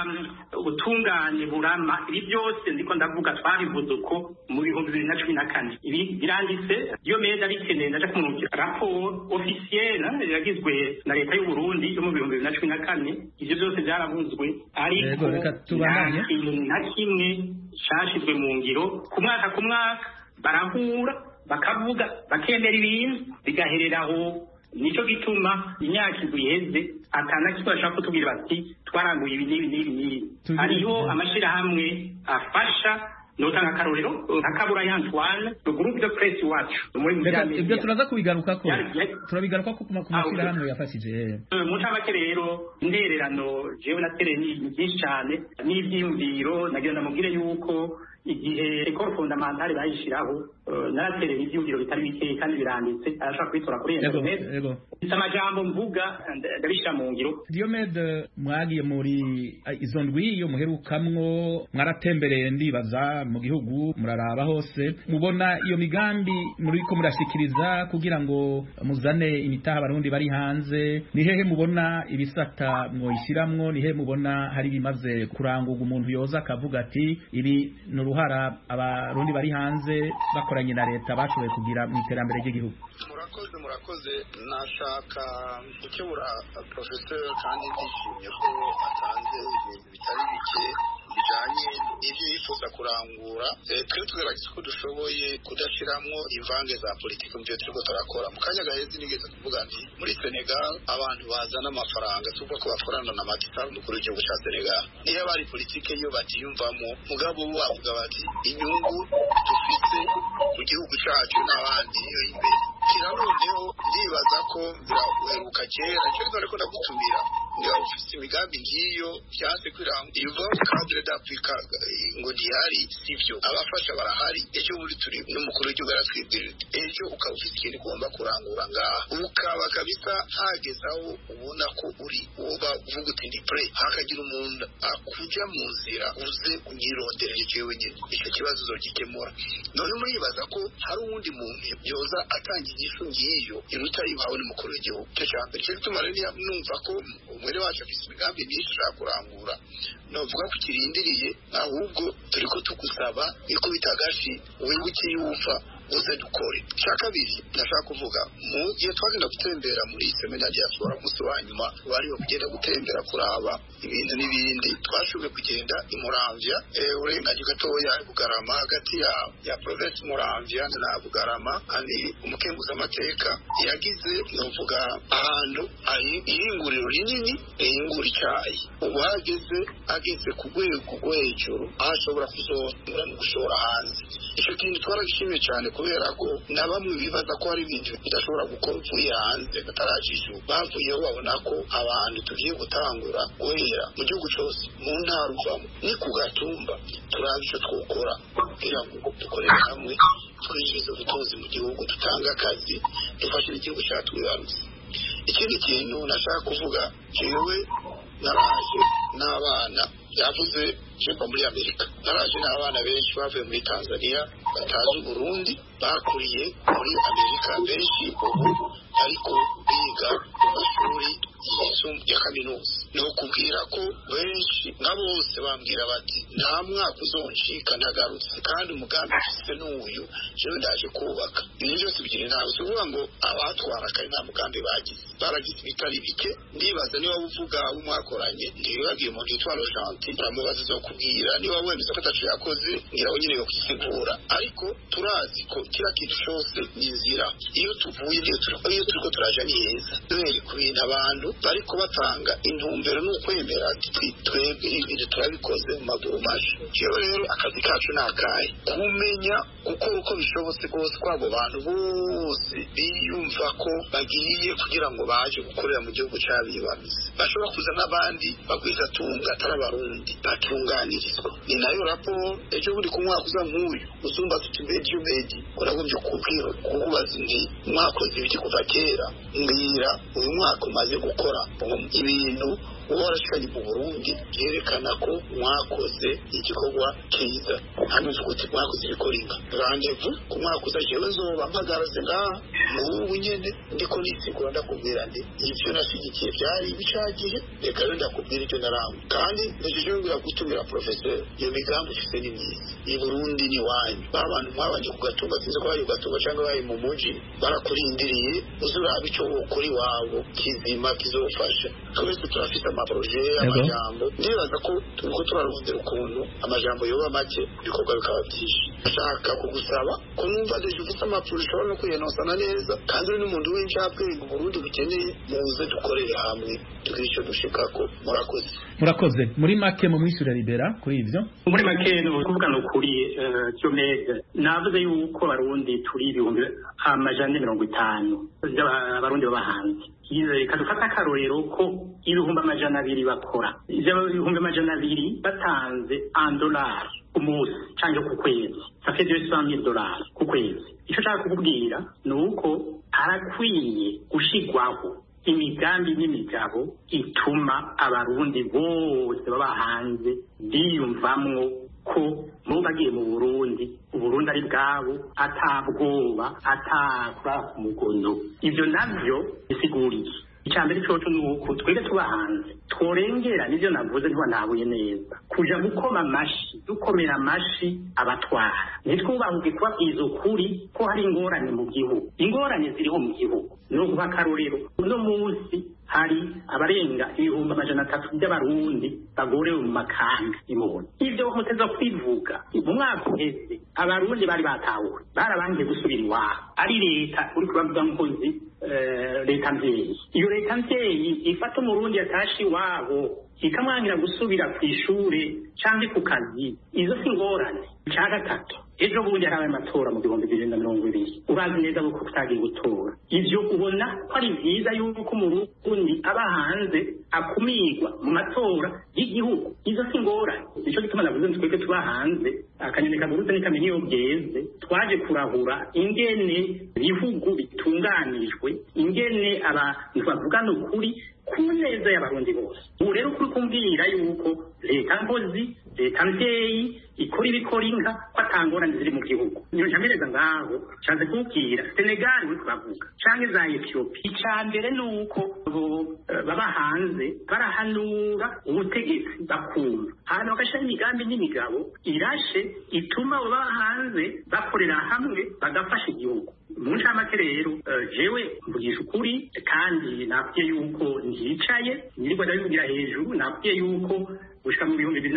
ubutungane burama ibi byose ndiko ndavuga twabivuze uko mu 2014 ibi biranditse Diomede abikeneye ndaje kumurukira rapport officielle yagizwe na leta y'u Burundi yo mu 2014 ivyo byose byaravuzwe ariko nta kimwe cyashizwe mu ngiro ku mwaka barahura bakavuga bakemera ibintu bigahereraho nico gituma imyaka iheze atana kimwe bashaka kutubwira bati twaranguye ibi n'ibi hariho amashirahamwe afasha notanga akarorero akabura Antoine le groupe de presse wacu ibyo turaza kubigaruka ko turabigaruka ko ku mashirahamwe yafashije mu ncamake rero intererano jewe natereye ni byinshi cyane n'ibyiyumviro nagira ndamubwire yuko igihe école fondamentale bayishiraho naratereye ibyumviro bitari bike kandi biranditse arashaka kwitora kuri internet amajambo mvuga ndabishira mu ngiro Diomede mwagiye muri izo ndwi yo muherukamwo mwaratembereye ndibaza mu gihugu muraraba hose mubona iyo migambi muriko murashikiriza kugira ngo muzane imitaha abarundi bari hanze ni hehe mubona ibisata mwoyishiramwo ni hehe mubona hari bimaze kurangurwa umuntu yoza akavuga ati ibi n'uruhara abarundi bari hanze bakoranye na leta bashoboye kugira mu iterambere ry'igihugu murakoze nashaka gukebura professeur kandi ndishimye ko atanze ibintu bitari bike bijanye ivyo yifuza kurangura twe tugerageza ko dushoboye kudashiramwo imvange za politiki mu byo turiko turakora mu kanya gahezi nigeze kuvuga nti muri Senegal abantu bazana amafaranga tuvuga ko bakorana na Macky Sall umukuru w'igihugu ca Senegal niyo bari politiki yo batiyumvamo mugabo bo bavuga bati inyungu dufite mu gihugu cacu n'abandi iyo imbere kirarondeho ndibaza ko biraheruka kera cyo ariko ndagutumira niba ufite imigambi ngiyo byase kwiranga iyo cadre d'Afrique ngo ntihari sivyo abafasha barahari ejo muri turi n'umukuru w'igihugu aratwibwira ejo ukaba ufite ikintu ugomba kurangura ngaha ukaba kabisa hagezaho ubona ko uri uba uvuga uti ndi pre hakagira umuntu akuja mu nzira uze unyironderere jewe nyine icyo kibazo uzogikemura none muribaza ko hari uwundi muntu yoza atanga igisho ngiyo iruta yibawe n'umukuru w'igihugu cyo cyambere cyo gituma rero numva ko umwere wacu afite imigambi myinshi kurangura novuga ko kirindiriye ahubwo turiko tugusaba iko bitagashi winguki yufa uze dukore cyakabiri ndashaka kuvuga mu gihe twagenda gutembera muri semina diaspora musi wa nyuma bari kugenda gutembera kuraba ibintu n'ibindi twashoboye kugenda imuramvya urengaje gatoya Bugarama hagati ya province Muramvya na Bugarama kandi umukenguza amateka yagize novuga ahantu ihinguriro rinini ihingura icyayi ubu ageze ku rwego rwo hejuru ashobora kuzora mu gushora hanze icyo kintu twaragishimiye cyane kubera ko na bamwe bibaza ko hari ibintu bidashobora gukora uvuye hanze batarajishu bavuyeho babona ko abantu tugiye gutangura guhera mu gihugu cyose mu ntara uvamo ni ku gatumba turaba icyo twokora kugira ngo dukorere hamwe twinjize ubutunzi mu gihugu dutanga akazi dufashe igihugu cyacu wibarutse ikindi kintu nashaka kuvuga jewe naraje n'abana yavuze cyangwa muri Amerika naraje n'abana benshi bavuye muri Tanzania batazi Burundi bakuriye muri Amerika benshi ubu ariko biga mu mashuri ya kaminuza no kubwira ko benshi na bose bambwira bati nta mwaka uzoncika ntagarutse kandi umugambi ufite n'uyu jewe ndaje kubaka ibintu byose bigira ntawe uvuga ngo abatwara kandi nta mugambi baragize ibitari bike ndibaza niba uvuga umwakoranye ntibibagiye umuntu yitwa Rojanti uramubaza zo kubwira niba wemeza ko atacu yakoze ngiraho nyine bakwisigura ariko turazi ko kira kintu cyose ni inzira iyo tuvuye iyo turiko turaja ni heza duhere ku bintu abantu bariko batanga intumbero n'ukwemera twebwe ibintu turabikoze mu maguru maje jewe rero akazi kacu nakaye kumenya gukora uko bishobotse rwose kwabo bantu bose biyumva ko bagiye kugira ngo baje gukorera mu gihugu cy'abibarutse bashobora kuza n'abandi bagwiza tunga atari abarundi batunganirizwa ni nayo raporo ejo buri ku mwaka uza nk'uyu usumba tuti medi uragombye kukubaza ndi mwakoze ibiki kuva kera mbwira uyu mwaka umaze gukora ibintu warashikanye mu Burundi yerekana ko mwakoze igikorwa cyiza hano uvuga mwakoze ibikoringa randevu ku mwakoze jewe nzoba mpagaraze ngaha ubu nyene ndiko nisigura ndakubwira ndi ivyo nasigikiye byari bicagiye reka rero ndakubwira icyo naramwe kandi ndashije ngira gutumira professeur iyo migambi ufite ni myiza i Burundi ni wanyu abantu mwabanje kugatunga sinzi ko bari kugatunga cyangwa bari mu muji barakurindiriye uzurabe icyo ukuri wabo kizima kizofasha twese turafite amaproje amajambo ndibaza ko turiko turarondera ukuntu amajambo yoba make bikorwa bikaba byinshi ashaka kugusaba ko numva deje ufite amaproje ushobora no kuyenosana neza kandi n'umuntu w'injabwe mu Burundi bukeneye muze dukorere hamwe tugisho dushikako murakoze muri make mu mwishyura libera kuri ivyo muri make no kuvuga no kuri cyo mega navuze yuko Barundi turi ibihumbi amajana 50 abarundi babahanze reka dufata akarorero ko ibihumbi amajana 200 bakora ibihumbi amajana 200 batanze $1 ku munsi cyangwa ku kwezi ça fait $200,000 ku kwezi icyo nshaka kukubwira ni uko arakwiye gushigwaho imigambi n'imigabo ituma abarundi bose baba hanze biyumvamwo ko mu bagiye mu Burundi Uburundi ari bwabo atabwoba atakura ku mugono ivyo navyo bisiguriye icambere coco nuko twebwe tuba hanze tworengera nivyo navuze ntiwanabuye neza kuja gukoma amashi dukomera amashi abatwara nitwubahuke kubabwiza ukuri ko hari ingorane mu gihugu ingorane ziriho mu gihugu no guha akarorero uno munsi hari abarenga 300,000 by'abarundi bagorewe mu makambi imubona ivyo muteza kwivuga mu mwaka uheze abarundi bari batawe barabangiye gusubira iwabo ari leta uri kubavuga mukozi leta mvyeyi iyo leta mvyeyi ifata umurundi yatashi iwabo ikamwangira gusubira ku ishure canke ku kazi izo si ngorane ca gatatu ejo bundi harabaye amatora mu 2020 urazi neza ko kutagiye gutora ivyo ubona ko ari vyiza yuko umurundi aba hanze akumirwa mu matora y'igihugu izo si ngorane nico gituma navuze twebwe tuba hanze akanyoni kaguruze n'ikamenya iyo bweze twaje kurahura ingene ibihugu bitunganijwe ingene abantu bavugana ukuri ku neza y'abarundi bose ubu rero kuri kumbwira yuko leta mpozi leta mvyeyi ikora ibikora inka ko atangorane ziri mu gihugu niyo ncamereza ngaho canze kubwira Senegal uri kubavuga canke za Ethiopia icambere nuko baba hanze barahanura ubutegetsi bakumva hano bagashira imigambi n'imigabo irashe ituma baba hanze bakorera hamwe bagafasha igihugu mu ncamake rero jewe mvugisha ukuri kandi nabwiye yuko ntiyicaye niriko ndabivugira hejuru nabwiye yuko gushika mu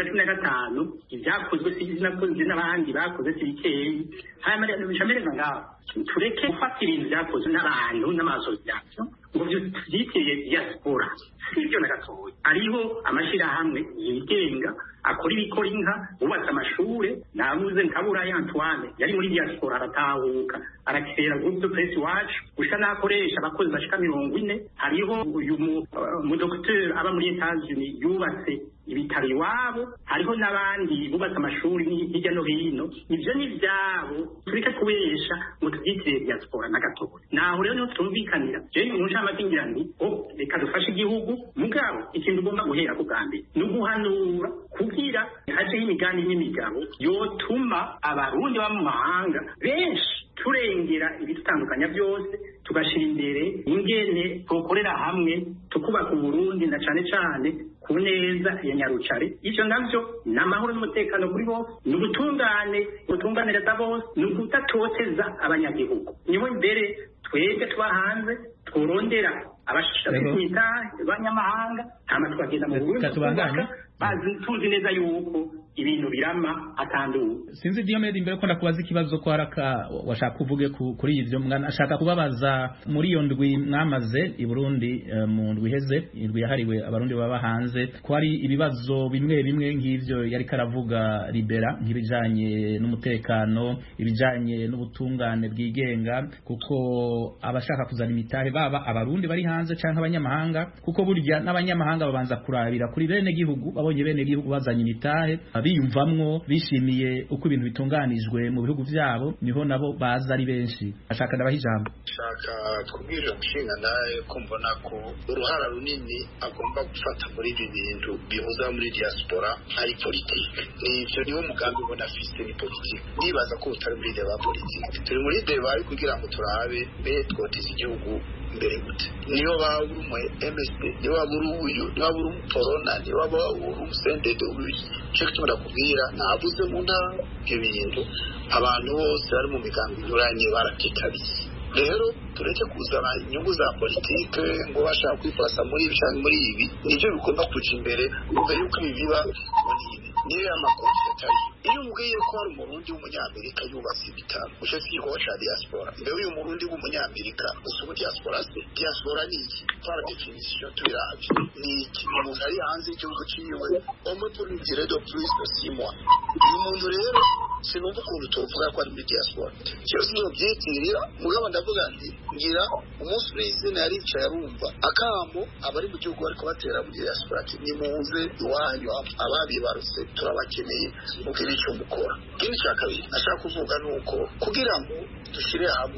2015 ibyakozwe sinakoze n'abandi bakoze sibikeyi hanyuma nshamereza ngaho tureke gufata ibintu byakozwe n'abantu n'amasosiyasiyo ngo vyitiriye diaspora sivyo na gatoya ariho amashirahamwe yigenga akora ibikora inka bubatse amashure nabuze nkabura Antoine yari muri diaspora aratahuka arakera groupe de presse wacu gushika nakoresha abakozi bashika 40 hariho uyu mu docteur aba muri Etats-Unis yubatse ibitaro iwabo hariho n'abandi bubatse amashuri hirya no hino ivyo ni vyabo tureke kubesha ngo tuvyitire diaspora na gatoya naho rero niho tumvikanira je mu ncamake ngira nti reka dufashe igihugu mugabo ikintu ugomba guhera ku bwambere ni uguhanura kugira hajeho imigambi n'imigabo yotuma abarundi ba mu mahanga benshi turengera ibitandukanya byose tugashira imbere ingene tukorera hamwe tukubaka Burundi na cane cane ku neza ya Nyarucare icyo navyo n'amahoro n'umutekano kuri bose n'ubutunganire bose n'ugutatoteza abanyagihugu niho imbere twebwe tuba hanze turondera abashaka abanyamahanga hama twagenda mu Burundi bazi tuzi neza yuko ibintu birama atanduye sinzi Diomede imbere ko ndakubaza ikibazo ko haraka washaka kuvuge kuri ivyo ashaka kubabaza muri iyo ndwi mwamaze i Burundi mu ndwi heze indwi yahariwe abarundi baba hanze ko hari ibibazo bimwe bimwe nk'ivyo yari karavuga Libera nk'ibijanye n'umutekano ibijanye n'ubutungane bwigenga kuko abashaka kuzana imitahe baba abarundi bari hanze canke abanyamahanga kuko burya n'abanyamahanga babanza kurabira kuri bene gihugu babonye bene gihugu bazanye imitahe biyumvamwo bishimiye uko ibintu bitunganijwe mu bihugu vyabo niho nabo baza ari benshi ashaka ndabaha ijambo shaka kubwira umushinga naye ko mbona ko uruhara runini agomba gufata muri ibi bintu bihuza muri diaspora ari politike n'ivyo niwo mugambi ubona afise ni politike nibaza ko utari muri deba politike turi muri deba kugira ngo turabe twoteza igihugu mbere gute niyo baburu mu MSD niyo baburu uyu niyo baburu Corona niyo baburu Sendede uyu cyo turakubwira nabuze mu ntara ibintu abantu bose bari mu migambi nyuranye barakitabiye rero tureke kuzana inyungu za politike ngo bashaka kwifasa muri ibi cyangwa muri ibi nivyo bigomba kuja imbere mbere yuko bibiba niyo amakuru atari iyo mbwiye ko hari umurundi w'umunyamerika yubatse ibitaro ushaka igikorwa ca diaspora mbere uyu murundi w'umunyamerika usubu diaspora se diaspora ni iki par definition tubiravye ni iki umuntu ari hanze y'igihugu ciwe omuturi diredo plus de 6 mois uyu muntu rero sinumva ukuntu tuvuga ko ari muri diaspora cyose niyo byitirira mugabo ndavuga nti ngira umunsi w'izina yaricaye arumva akamo abari mu gihugu bariko batera muri diaspora ni muze iwanyu ababibaruse turabakeneye mukiri icyo mukora ikindi cya kabiri ashaka kuvuga nuko kugira ngo dushire hamwe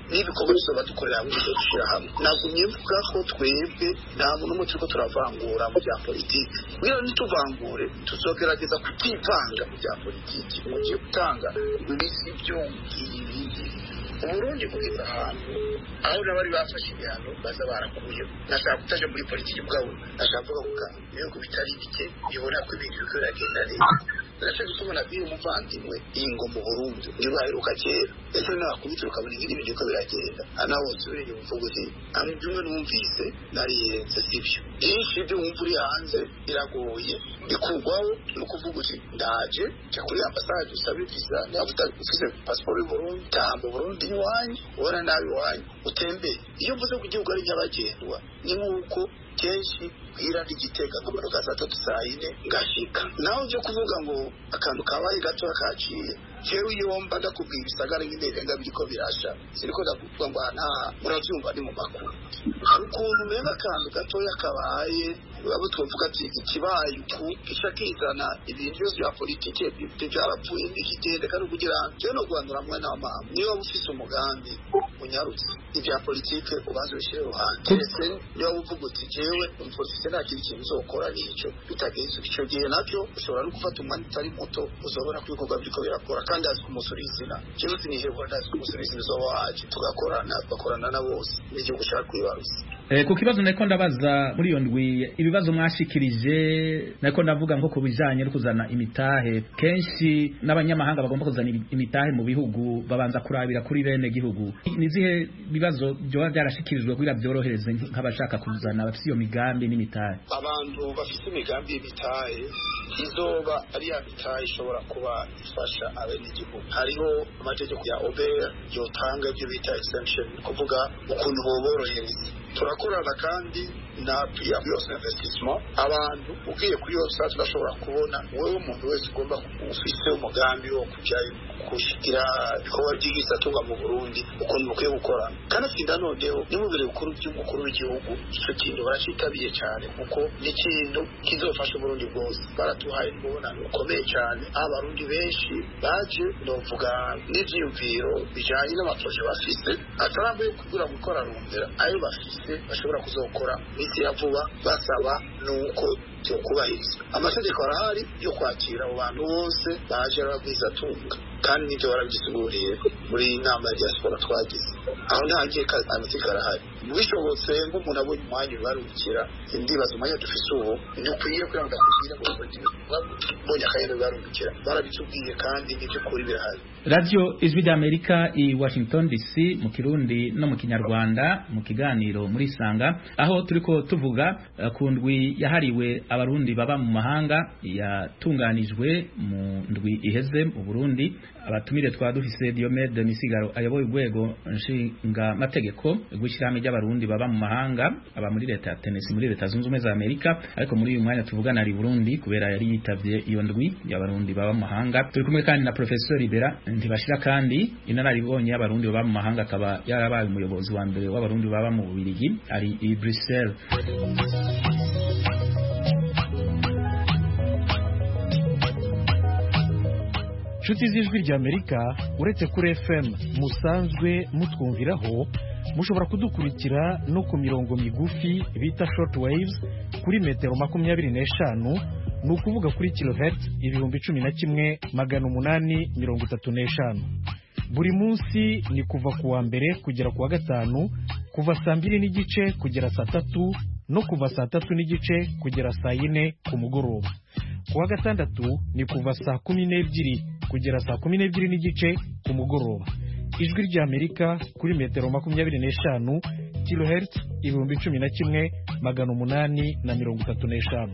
n'ibikorwa tuzoba dukorera hamwe tuzoshira hamwe nagumye mvuga ko twebwe nta muntu n'umwe turiko turavangura mu bya politiki kugira ntituvangure tuzogerageza kutivanga mu bya politiki mu gihe gutanga ibisi byo ibindi Uburundi kugeza ahantu aho n'abari bafashe ibihano baza barakuye nashaka kutaja muri politiki bwabo nashaka kuvuga ibihugu bitari bike bibona ko ibintu biriko biragenda neza nashaka gusoma nabwiye umuvandimwe ingo mu Burundi ntibaheruka kera ese nakubitira ukabona ibindi bintu biriko biragenda anaho usubire uvuga uti ambyumwe numvise nariyenze sivyo byinshi byo wumva uri hanze biragoye bikurwaho no kuvuga uti ndaje cya kuri ambasade usabe visa navuga ufise passport y'u Burundi tambo Burundi iwanyu ubona nabi iwanyu utembe iyo mvuze ku gihugu ari nyabagendwa ni nk'uko kenshi bwira n'igitega akamaro ka 3:04 ngashika naho byo kuvuga ngo akantu kabaye gato akaciye jewe yomba ndakubwira ibisagara nk'indege biriko birasha siriko ndakuvuga ngo nta muravyumva ni mu makuru hari ukuntu mega akantu gatoya kabaye abo twavuga ati ikibaye uku gishakizana ibintu byose bya politike byarapfuye n'ikigende kandi kugira cyo no guhanura mwe n'amama niyo ufise umugambi unyarutse ibya politike ubanze ushyire ruhande ndetse niyo uvuga uti jewe umupolisi nta kintu uzokora n'icyo bitagenze icyo gihe nacyo ushobora no gufata umwanya utari muto uzobona ko ibikorwa biriko birakora kandi azi kumusurizina jewe sinihebwa ndazi kumusurizina uzoba waje bakorana na bose n'igihugu ushaka kwibaruza ku kibazo nako ndabaza muri iyo ndwi ibibazo mwashikirije nako ndavuga nko kubijanye no kuzana imitahe kenshi n'abanyamahanga bagomba kuzana imitahe mu bihugu babanza kurabira kuri bene gihugu nizihe bibazo byo byarashikirijwe kugira byorohereze nk'abashaka kuzana bafite iyo migambi n'imitahe abantu bafite imigambi y'imitahe izoba ari ya mitahe ishobora kuba ifasha abene gihugu hariho amategeko ya OBR yotanga ibyo bita exemption kuvuga ukuntu boborohereza turakorana kandi na pia byose investissement abantu ugiye kuri yose turashobora kubona wewe umuntu wese ugomba ufise umugambi wo kujyayo kushikira ibikorwa by'igisatunga mu Burundi ukuntu ukwiye gukora kandi sinda noneho nimubere ukuru by'umukuru w'igihugu icyo kintu barashitabiye cyane kuko n'ikintu kizofasha Burundi bwose baratuhaye n'ubonano ukomeye cyane abarundi benshi baje novuga n'ivyiyumviro bijanye n'amaproje bafise atarambuye kugura gukora rumbera ayo bafise bashobora kuzokora misi ya vuba basaba nuko cyo kubahiriza amategeko arahari yo kwakira abantu bose baje bagwiza tunga kandi nibyo barabisiguriye muri inama ya diaspora twagize aho ntagiye amategeko arahari bishobotse ngo umuntu abonye umwanya barukira indibazo umwanya dufise ubu ni ukwiye kwanga kugira ngo bonye akayero barukira barabitubwiye kandi nibyo kuri birahari Radio Ijwi d'Amerika i Washington DC mu Kirundi no mu Kinyarwanda mu kiganiro muri Sanga aho turiko tuvuga ku ndwi yahariwe abarundi baba mu mahanga yatunganijwe mu ndwi iheze mu Burundi abatumire twadufise Diomede Misigaro ayoboye urwego nshinga mategeko gwishirame ry'abarundi baba mu mahanga aba muri leta ya Tennessee muri leta zunze ubumwe za Amerika ariko muri uyu mwanya tuvugana ari Burundi kubera yari yitavye iyo ndwi y'abarundi baba mu mahanga turi kumwe kandi na Professor Libera ntibashira kandi inararibonye y'abarundi baba mu mahanga akaba yarabaye umuyobozi wa mbere w'abarundi baba mu Bubiligi ari i Brussels. Nshuti z'Ijwi ry'Amerika uretse kuri FM musanzwe mutwumviraho mushobora kudukurikira no ku mirongo migufi bita short waves kuri metero 25 ni ukuvuga kuri kilohertz 11,835 buri munsi ni kuva ku wa mbere kugera ku wa gatanu kuva saa 2:30 kugera saa 3 no kuva saa 3:30 kugera saa 4 ku mugoroba. Ku wa gatandatu ni kuva saa 12 kugera saa 12:30 ku mugoroba. Ijwi ry'Amerika kuri metero 25 kilohertz 11,835.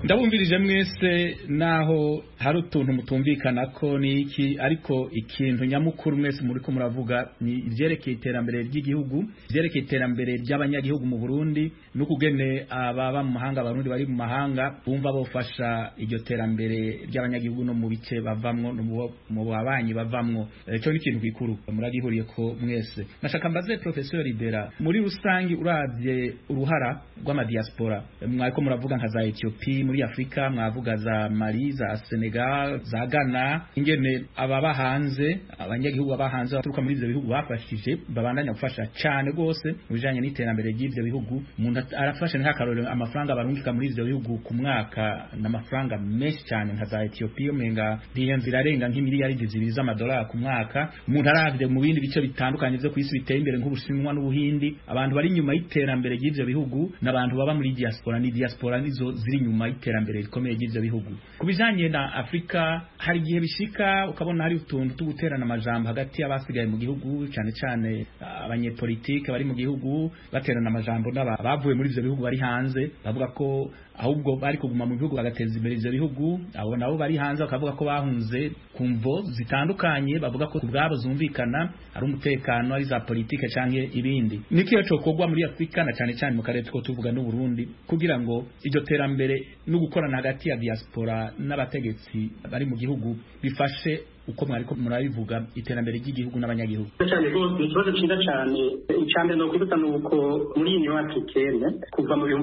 ndabumvirije mwese naho hari utuntu mutumvikana ko ni iki, ariko ikintu nyamukuru mwese muri ko muravuga ni ivyerekeye iterambere ry'igihugu, ivyerekeye iterambere ry'abanyagihugu mu Burundi, no kugene ababa mu mahanga, abarundi bari mu mahanga bumva bofasha iryo terambere ry'abanyagihugu no mu bice bavamwo no mu babanyi bavamwo. Cyo ni ikintu gikuru muragihuriye ko mwese. Nashaka mbaze Professeur Libera, muri rusangi uravye uruhara rw'amadiaspora mwariko muravuga nka za Ethiopia muri Afrika, mwavuga za Mali, za Senegal, za Ghana, ingene ababa hanze, abanyagihugu baba hanze baturuka muri ivyo bihugu bafashije babandanya gufasha cyane gose mu bijanye n'iterambere ry'ivyo bihugu. Umuntu arafasha nk'akarorero amafaranga abarungika muri ivyo bihugu ku mwaka n'amafaranga menshi cyane, nka za Ethiopia menga zirarenga nk'imiliyaridi zibiri z'amadolari ku mwaka. Umuntu aravye mu bindi bice bitandukanye vyo kwisi biteye imbere nk'Ubushinwa n'Ubuhindi, abantu bari nyuma y'iterambere ry'ivyo bihugu n'abantu baba muri diaspora, ni diaspora nizo ziri nyuma y'iterambere rikomeye ry'ivyo bihugu. Kubijanye na Afrika hari igihe bishika ukabona hari utuntu tuguterana amajambo hagati y'abasigaye mu gihugu, cyane cyane abanyepolitike bari mu gihugu baterana amajambo n'abavuye muri ivyo bihugu bari hanze, bavuga ko ahubwo bari kuguma mu bihugu bagateza imbere ivyo bihugu, abo nabo bari hanze bakavuga ko bahunze kumvo zitandukanye, bavuga ko kubwabo zumvikana ari umutekano, ari za politike canke ibindi. Nikiyo cokogwa muri Afrika na cyane cyane mu karere two tuvuga n'u Burundi, kugira ngo iryo terambere no gukorana hagati ya diaspora n'abategetsi bari mu gihugu bifashe uko mwariko murabivuga iterambere ry'igihugu n'abanyagihugu. Cyane rwose ikibazo cyiza cyane. Icyambere no kwibutsa nuko muri iyi New Africaine kuva mu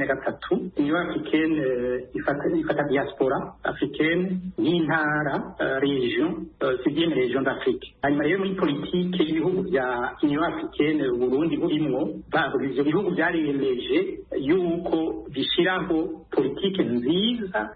2013 New Africaine ifata diaspora africaine n'intara region sixième région d'Afrique. Hanyuma rero muri politike y'ibihugu bya New Africaine Burundi burimwo ivyo bihugu byariyemeje yuko bishiraho politike nziza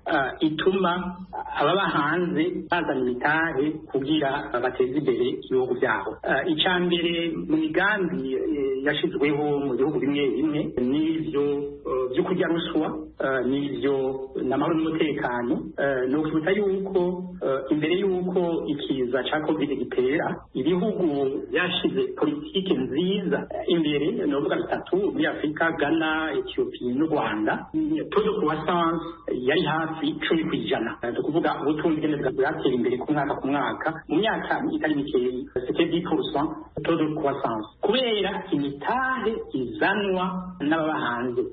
ituma ababa hanze bazana imitahe kugira bateze imbere ibihugu byabo. Icambere mu migambi yashizweho mu bihugu bimwe bimwe n'ivyo byo kujya ruswa, n'ivyo n'amahoro n'umutekano. No kuvuga yuko imbere yuko ikiza ca COVID gitera, ibihugu byashize politike nziza imbere, no kuvuga bitatu muri Afrika, Ghana, Ethiopia n'u Rwanda. Taux de croissance yari hafi 10%. Tukuvuga ubutunzi bwatera imbere ku mwaka mu myaka itari mikeyi, c'était 10% taux de croissance, kubera imitahe izanwa n'ababa hanze.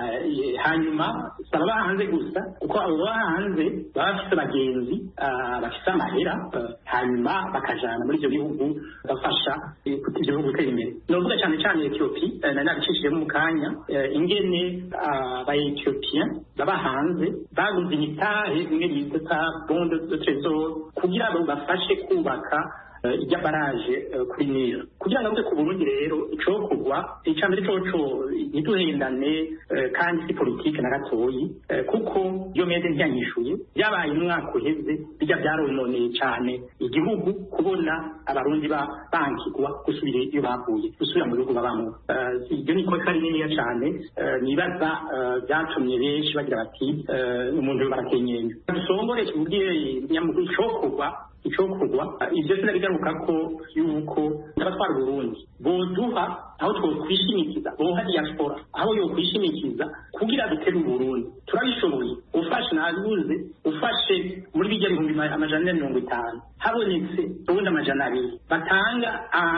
Hanyuma baba hanze gusa, kuko abo baba hanze baba bafite abagenzi bafite amahera, hanyuma bakajana muri ibyo bihugu bagafasha ibyo bihugu gutera imbere. Novuga cyane cyane Ethiopia, nabicishijemo mu kanya, ingene ba Ethiopia baba hanze baguze imitahe imwe bita bon de trésor kugira ngo bafashe kubaka ijya baraje kuri Nile. Kugira ngo ku Burundi rero icokugwa icambere coco ntiduhendane kandi si politike na gatoyi, kuko yo meze ntiyanyishuye byabaye umwaka uheze bijya byarononeye cyane igihugu kubona abarundi bankigwa gusubira iyo bavuye, gusubira mu bihugu babamo. Ibyo ni kosa rinini cyane, nibaza byatumye benshi bagira bati umuntu barakenyenya. Dusongore tubwire nyamukuru icokugwa ibyo sinabigaruka ko yuko abatwara Burundi boduha aho twokwishimikiza, boha diaspora aho yo kwishimikiza kugira dutere Burundi. Turabishoboye, ufashe naguze, ufashe muri bijya 150 habonetse ubundi 200 batanga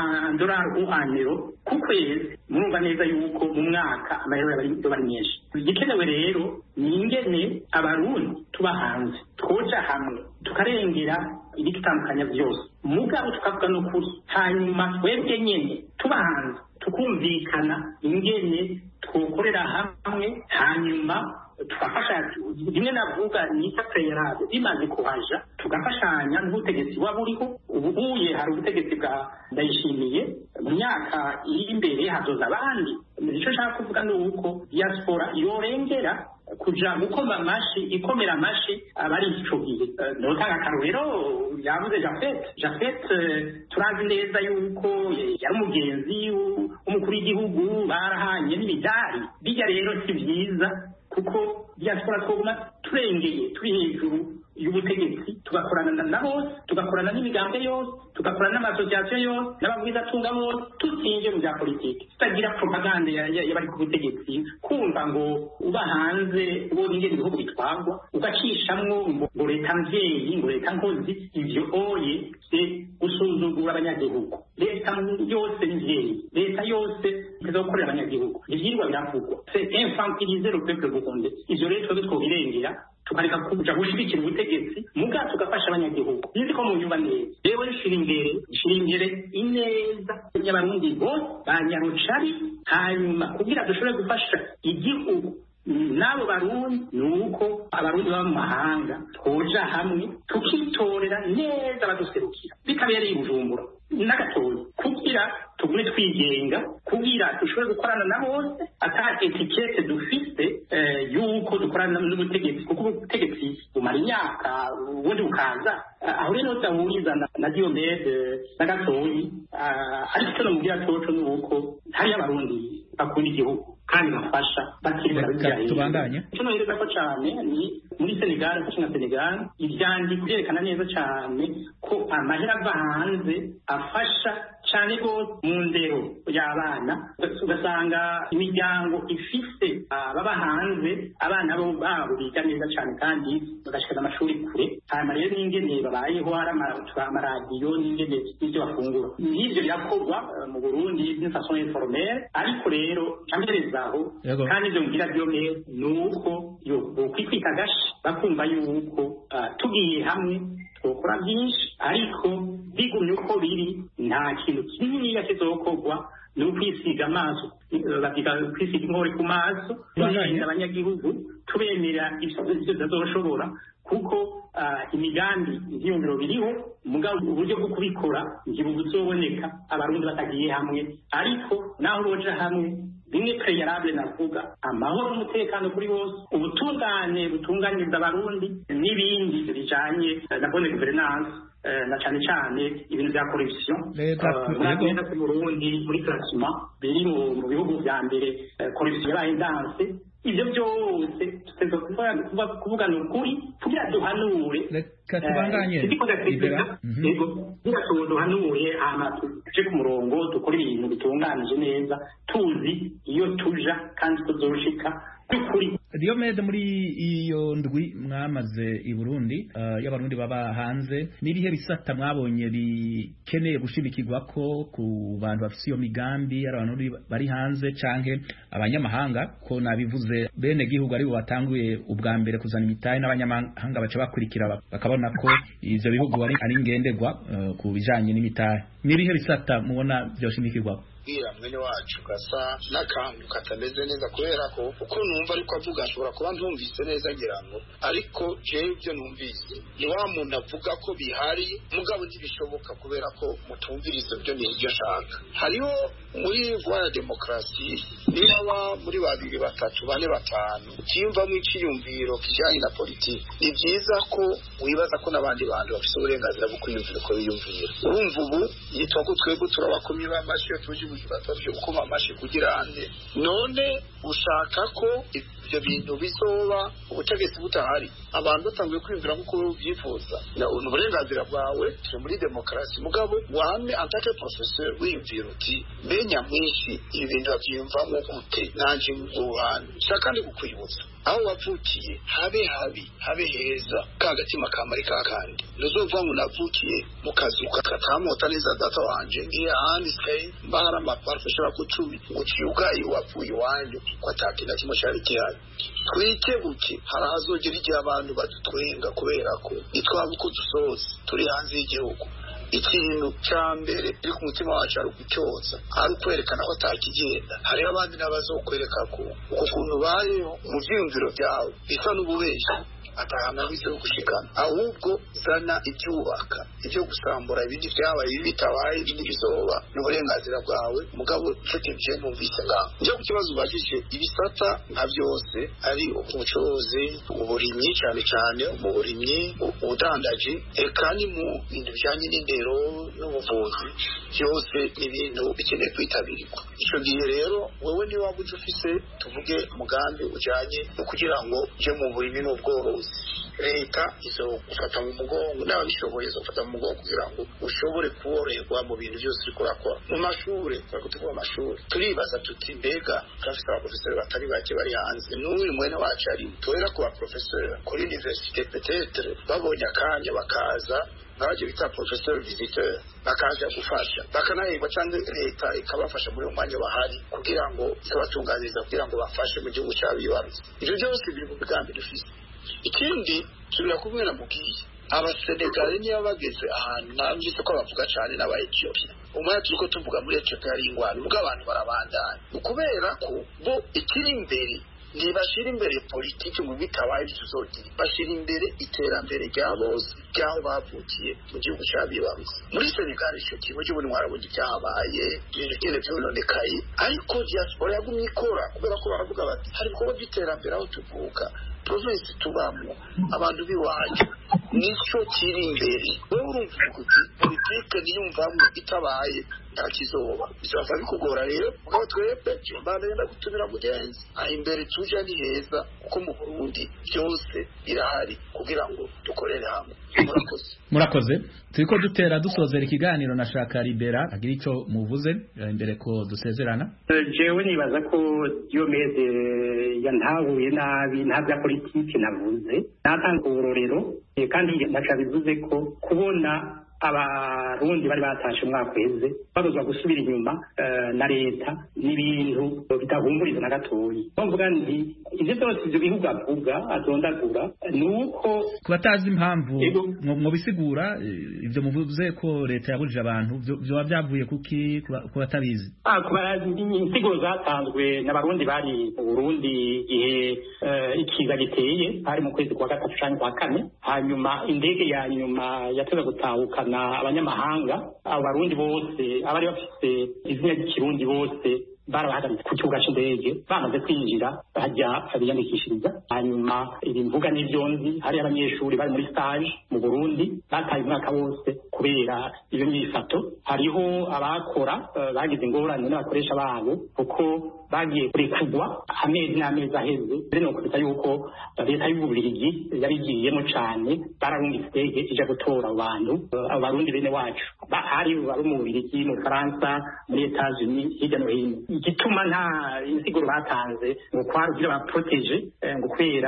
$1 uanero ku kwezi. Murumva neza yuko mu mwaka amahera bari menshi. Igikenewe rero ni ingene abarundi tuba hanze twoja hamwe tukarengera ibitandukanye byose, mugabo tukavuga n'ukuri, hanyuma twebwe nyene tuba hanze tukumvikana ingene twokorera hamwe, hanyuma tukafasha. Rimwe navuga ni icyapeyerade bimaze kuhaja tugafashanya n'ubutegetsi waburiho. Ubuye hari ubutegetsi bwa Ndayishimiye, mu myaka iri imbere hazoza abandi. Icyo nshaka kuvuga ni uko diaspora yorengera kuja gukoma amashi, ikomera amashi abari ico gihe. Notanga akarorero yavuze Jafet, turazi neza yuko yari umugenzi w'umukuru w'igihugu, barahanye n'imidari. Bijya rero si byiza, kuko diaspora twoguma turengeye turi hejuru y'ubutegetsi tugakorana na bose, tugakorana n'imigambwe yose, tugakorana n'amasosiyasiyo yose n'ababwizatunga bose, tutinje mu bya politiki, tutagira propaganda y'abari ku butegetsi, kumva ngo uba hanze ubona ingene ibihugu bitwarwa ugacishamwo ngo leta mvyeyi ngo leta nkozi, ivyo oye gusuzugura abanyagihugu. Leta yose mvyeyi, leta yose izokorera abanyagihugu, ivyirwa biravugwa, c'est infantiliser le peuple burundais. Ivyo rero twebwe twobirengera tukareka kuja gushigikira ubutegetsi muga tugafasha abanyagihugu. Nizi ko mu nyumba neza rero nshira imbere ineza y'abarundi bose banyarucari, hanyuma kugira dushobore gufasha igihugu n'abo barundi, nuko abarundi baba mu mahanga twoja hamwe tukitorera neza abaduserukira bitabereye i Bujumbura n'agatoyi, kugira tugume twigenga, kugira dushobore gukorana na bose ata etikete dufise yuko dukorana n'ubutegetsi, kuko ubutegetsi bumara imyaka ubundi bukaza. Aho rero dahuriza na Diomede n'agatoyi, ariko icyo namubwira coco ni uko hariyo abarundi bakunda igihugu kandi bafasha bakiri tubandanye. Icyo nohereza ko cyane ni muri Senegal, nka Senegal ivyandiko byerekana neza cyane ko amahera ava hanze afasha cyane rwose mu ndero y'abana. Ugasanga imiryango ifise baba hanze abana babo biga neza cyane kandi bagashikana amashuri kure, hanyuma rero n'ingene babayeho hari amaradiyo n'ingene n'ibyo bafungura. N'ivyo birakorwa mu Burundi d'une façon informelle, ariko rero camberezaho kandi ivyo ngira byo ni uko bokwitwika agashi bakumva yuko tugiye hamwe twokora byinshi, ariko bigumye uko biri nta kintu kininiya kizokorwa ni ukwisiga amaso, kwisiga inkori ku maso, turinda abanyagihugu tubemera ivyo tuzoshobora, kuko imigambi ivyiyumviro biriho mugabo uburyo bwo kubikora ntibuzoboneka abarundi batagiye hamwe. Ariko naho boja hamwe bimwe preyarable navuga amahoro n'umutekano kuri bose, ubutungane butunganiriza abarundi n'ibindi bijanye na bonne gouvernance, na cyane cyane ibintu bya corruption muri Burundi, muri classement biri mu bihugu vya mbere corruption yabaye ndanse. Ibyo byose tuteza kuvugana ukuri kugira duhanure, reka tubandanye kugira duhanure hama tuje ku murongo dukora ibintu bitunganije neza, tuzi iyo tuja kandi tuzoshika by'ukuri. Diomede, muri iyo ndwi mwamaze i Burundi y'abarundi baba hanze, n'ibihe bisata mwabonye bikeneye gushimikirwa ko ku bantu bafite iyo migambi, ari abantu bari hanze canke abanyamahanga? Ko nabivuze bene gihugu ari bo batanguye ubwa mbere kuzana imitahe, n'abanyamahanga baca bakurikira bakabona ko ivyo bihugu ari ngenderwa ku bijanye n'imitahe. N'ibihe bisata mubona byoshimikirwa? bwira mwene wacu gasa n'akantu katameze neza, kubera ko uko numva ariko avuga ashobora kuba ntumvise neza ngira ngo, ariko jewe ibyo numvise ni wa muntu avuga ko bihari mugabo ntibishoboka kubera ko mutumviriza ibyo n'ibyo ashaka. Hariho muri voie ya demokarasi niba muri babiri batatu bane batanu kiyumvamo ikiyumviro kijanye na politiki, ni byiza ko wibaza ko n'abandi bantu bafite uburenganzira bwo kwiyumvira uko biyumvira. Urumva ubu yitwa ko twebwe turabakomye b'amashi tuje batavyo ukoma amashi kugira ande, none ushaka ko ibyo bintu bizoba ubutegetsi butahari abantu batangiye kwiyumvira nk'uko ubyifuza, uburenganzira bwawe turi muri demokarasi. Mugabo wame antake professeur wiyumvira uti menya mwinshi ibi bintu bavyumvamo gute, nanje nguhana shaka ndi kukwibutsa aho wavukiye habe heza kagatima kamari kakandi nuzova ngo navukiye mu kazu katamota neza data wanje ngiye ahandi stay mbara amaparfe shaka kucumi uciuga iwavuye wanyu kwataki na kimwe cyari kihari. Twikebuke harazogera igihe abantu badutwenga kubera ko itwabuko dusoze turi hanze y'igihugu. Ikintu cya mbere iri ku mutima wacu ari ugucyoza, ari ukwerekana ko atakigenda. Hariho abandi n'abazokwereka ko uko kuntu bayeho mu byiyumviro byawe bisa n'ububeshi atahana bise gushikana, ahubwo zana ibyubaka, ibyo gusambura ibindi byabaye bitabaye ibindi bizoba n'uburenganzira bwawe. Mugabo nshuti bye numvise ngaho njya ku kibazo ubajije ibisata nka byose ari ubucuruzi, uburimyi cyane cyane mu burimyi, ubudandaji, eka ni mu bintu bijyanye n'indero n'ubuvuzi, byose ni ibintu bikeneye kwitabirwa. Icyo gihe rero wowe niba ufise tuvuge umugambi ujyanye no kugira ngo uje mu burimyi n'ubworozi byose leta izofata mu mugongo n'ababishoboye izofata mu mugongo kugira ngo ushobore kuborerwa mu bintu byose uriko urakora mu mashure turakutuvuga amashuri turibaza tuti mbega turafite abaprofeseri batari bake bari hanze n'uyu mwene wacu ari tuhera ku baprofeseri kuri universite peut-être babonye akanya bakaza n'abaje bita professeur visiteur bakaza gufasha bakanahirwa cyangwa leta ikabafasha muri umwanya bahari kugira ngo ikabatunganiriza kugira ngo bafashe mu gihugu cy'abibarutse ibyo byose biri mu bigambi dufite ikindi tubira kumwe na mugiye abasenegale niyo bageze ahantu namvise ko bavuga cyane n'aba Ethiopia umwe turiko tuvuga muri Ethiopia ari ingwano ubwo abantu barabandanya ukubera ko bo ikiri imbere ntibashira imbere politiki mu bitabaye tuzogira bashira imbere iterambere rya bose ryaho bavukiye mu gihugu cy'abibarutse muri Senegal icyo kigo cy'ubuntu mwarabonye cyabaye ibintu byene byononekaye ariko diaspora yagumye ikora kubera ko baravuga bati hari ibikorwa by'iterambere aho tuvuka province tubamo abantu biwacu nico kiri imbere wowe urumva kuti politiki niyumvamo itabaye ntakizoba bizava bikugora rero kuko twebwe cyumbana yenda gutumira mugenzi aho imbere tuje ni heza kuko mu Burundi byose birahari kugira ngo dukorere hamwe murakoze turiko dutera dusozera ikiganiro nashaka Libera agira ico muvuze imbere ko dusezerana jewe nibaza ko Diomede yantahuye nabi ntabya politiki navuze natanga uburorero kandi ndacabivuze ko kubona abarundi bari batashe umwaka weze babuzwa gusubira inyuma na leta n'ibintu bitahumburiza na gatoyi bavuga nti ivyo byose ivyo bihugu avuga azondagura nuko kubatazi impamvu mu bisigura ivyo muvuze ko leta yabujije abantu byo byavuye kuki kubatabizi kubarazi insiguro zatanzwe n'abarundi bari mu Burundi igihe ikiza giteye hari mu kwezi kwa gatatu canke kwa kane hanyuma indege ya nyuma yateza gutahukana abanyamahanga abarundi bose abari bafite izina ry'ikirundi bose barabahagaritse ku kibuga cy'indege bamaze kwinjira bajya biyandikishiriza hanyuma ibimvuga n'ivyonzi hari abanyeshuri bari muri stage mu Burundi bataye umwaka wose kubera iyo nyifato hariho abakora bagize ingorane n'abakoresha babo kuko bagiye kurekugwa amezi n'amezi aheze rero kubita yuko leta y'Ububiligi yarigiyemo cyane bararungitse indege ija gutora abantu abarundi bene wacu hari bari mu Bubiligi mu Faransa muri Etats-Unis hirya no hino igituma nta insiguro batanze ngo kwarugira baproteje ngo kwera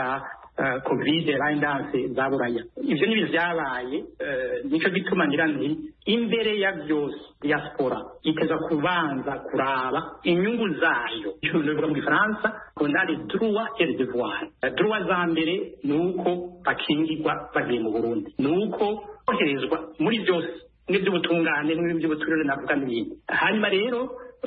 covid randanse zaburaya ivyo nibi vyabaye nico gituma ngira nti imbere ya byose diaspora iteza kubanza kuraba inyungu zayo cyo no mu Faransa qu'on a les droits et les devoirs droits za mbere nuko bakingirwa bagiye mu Burundi nuko koherezwa muri byose n'iby'ubutungane n'iby'ubuturere navuga n'ibindi hanyuma rero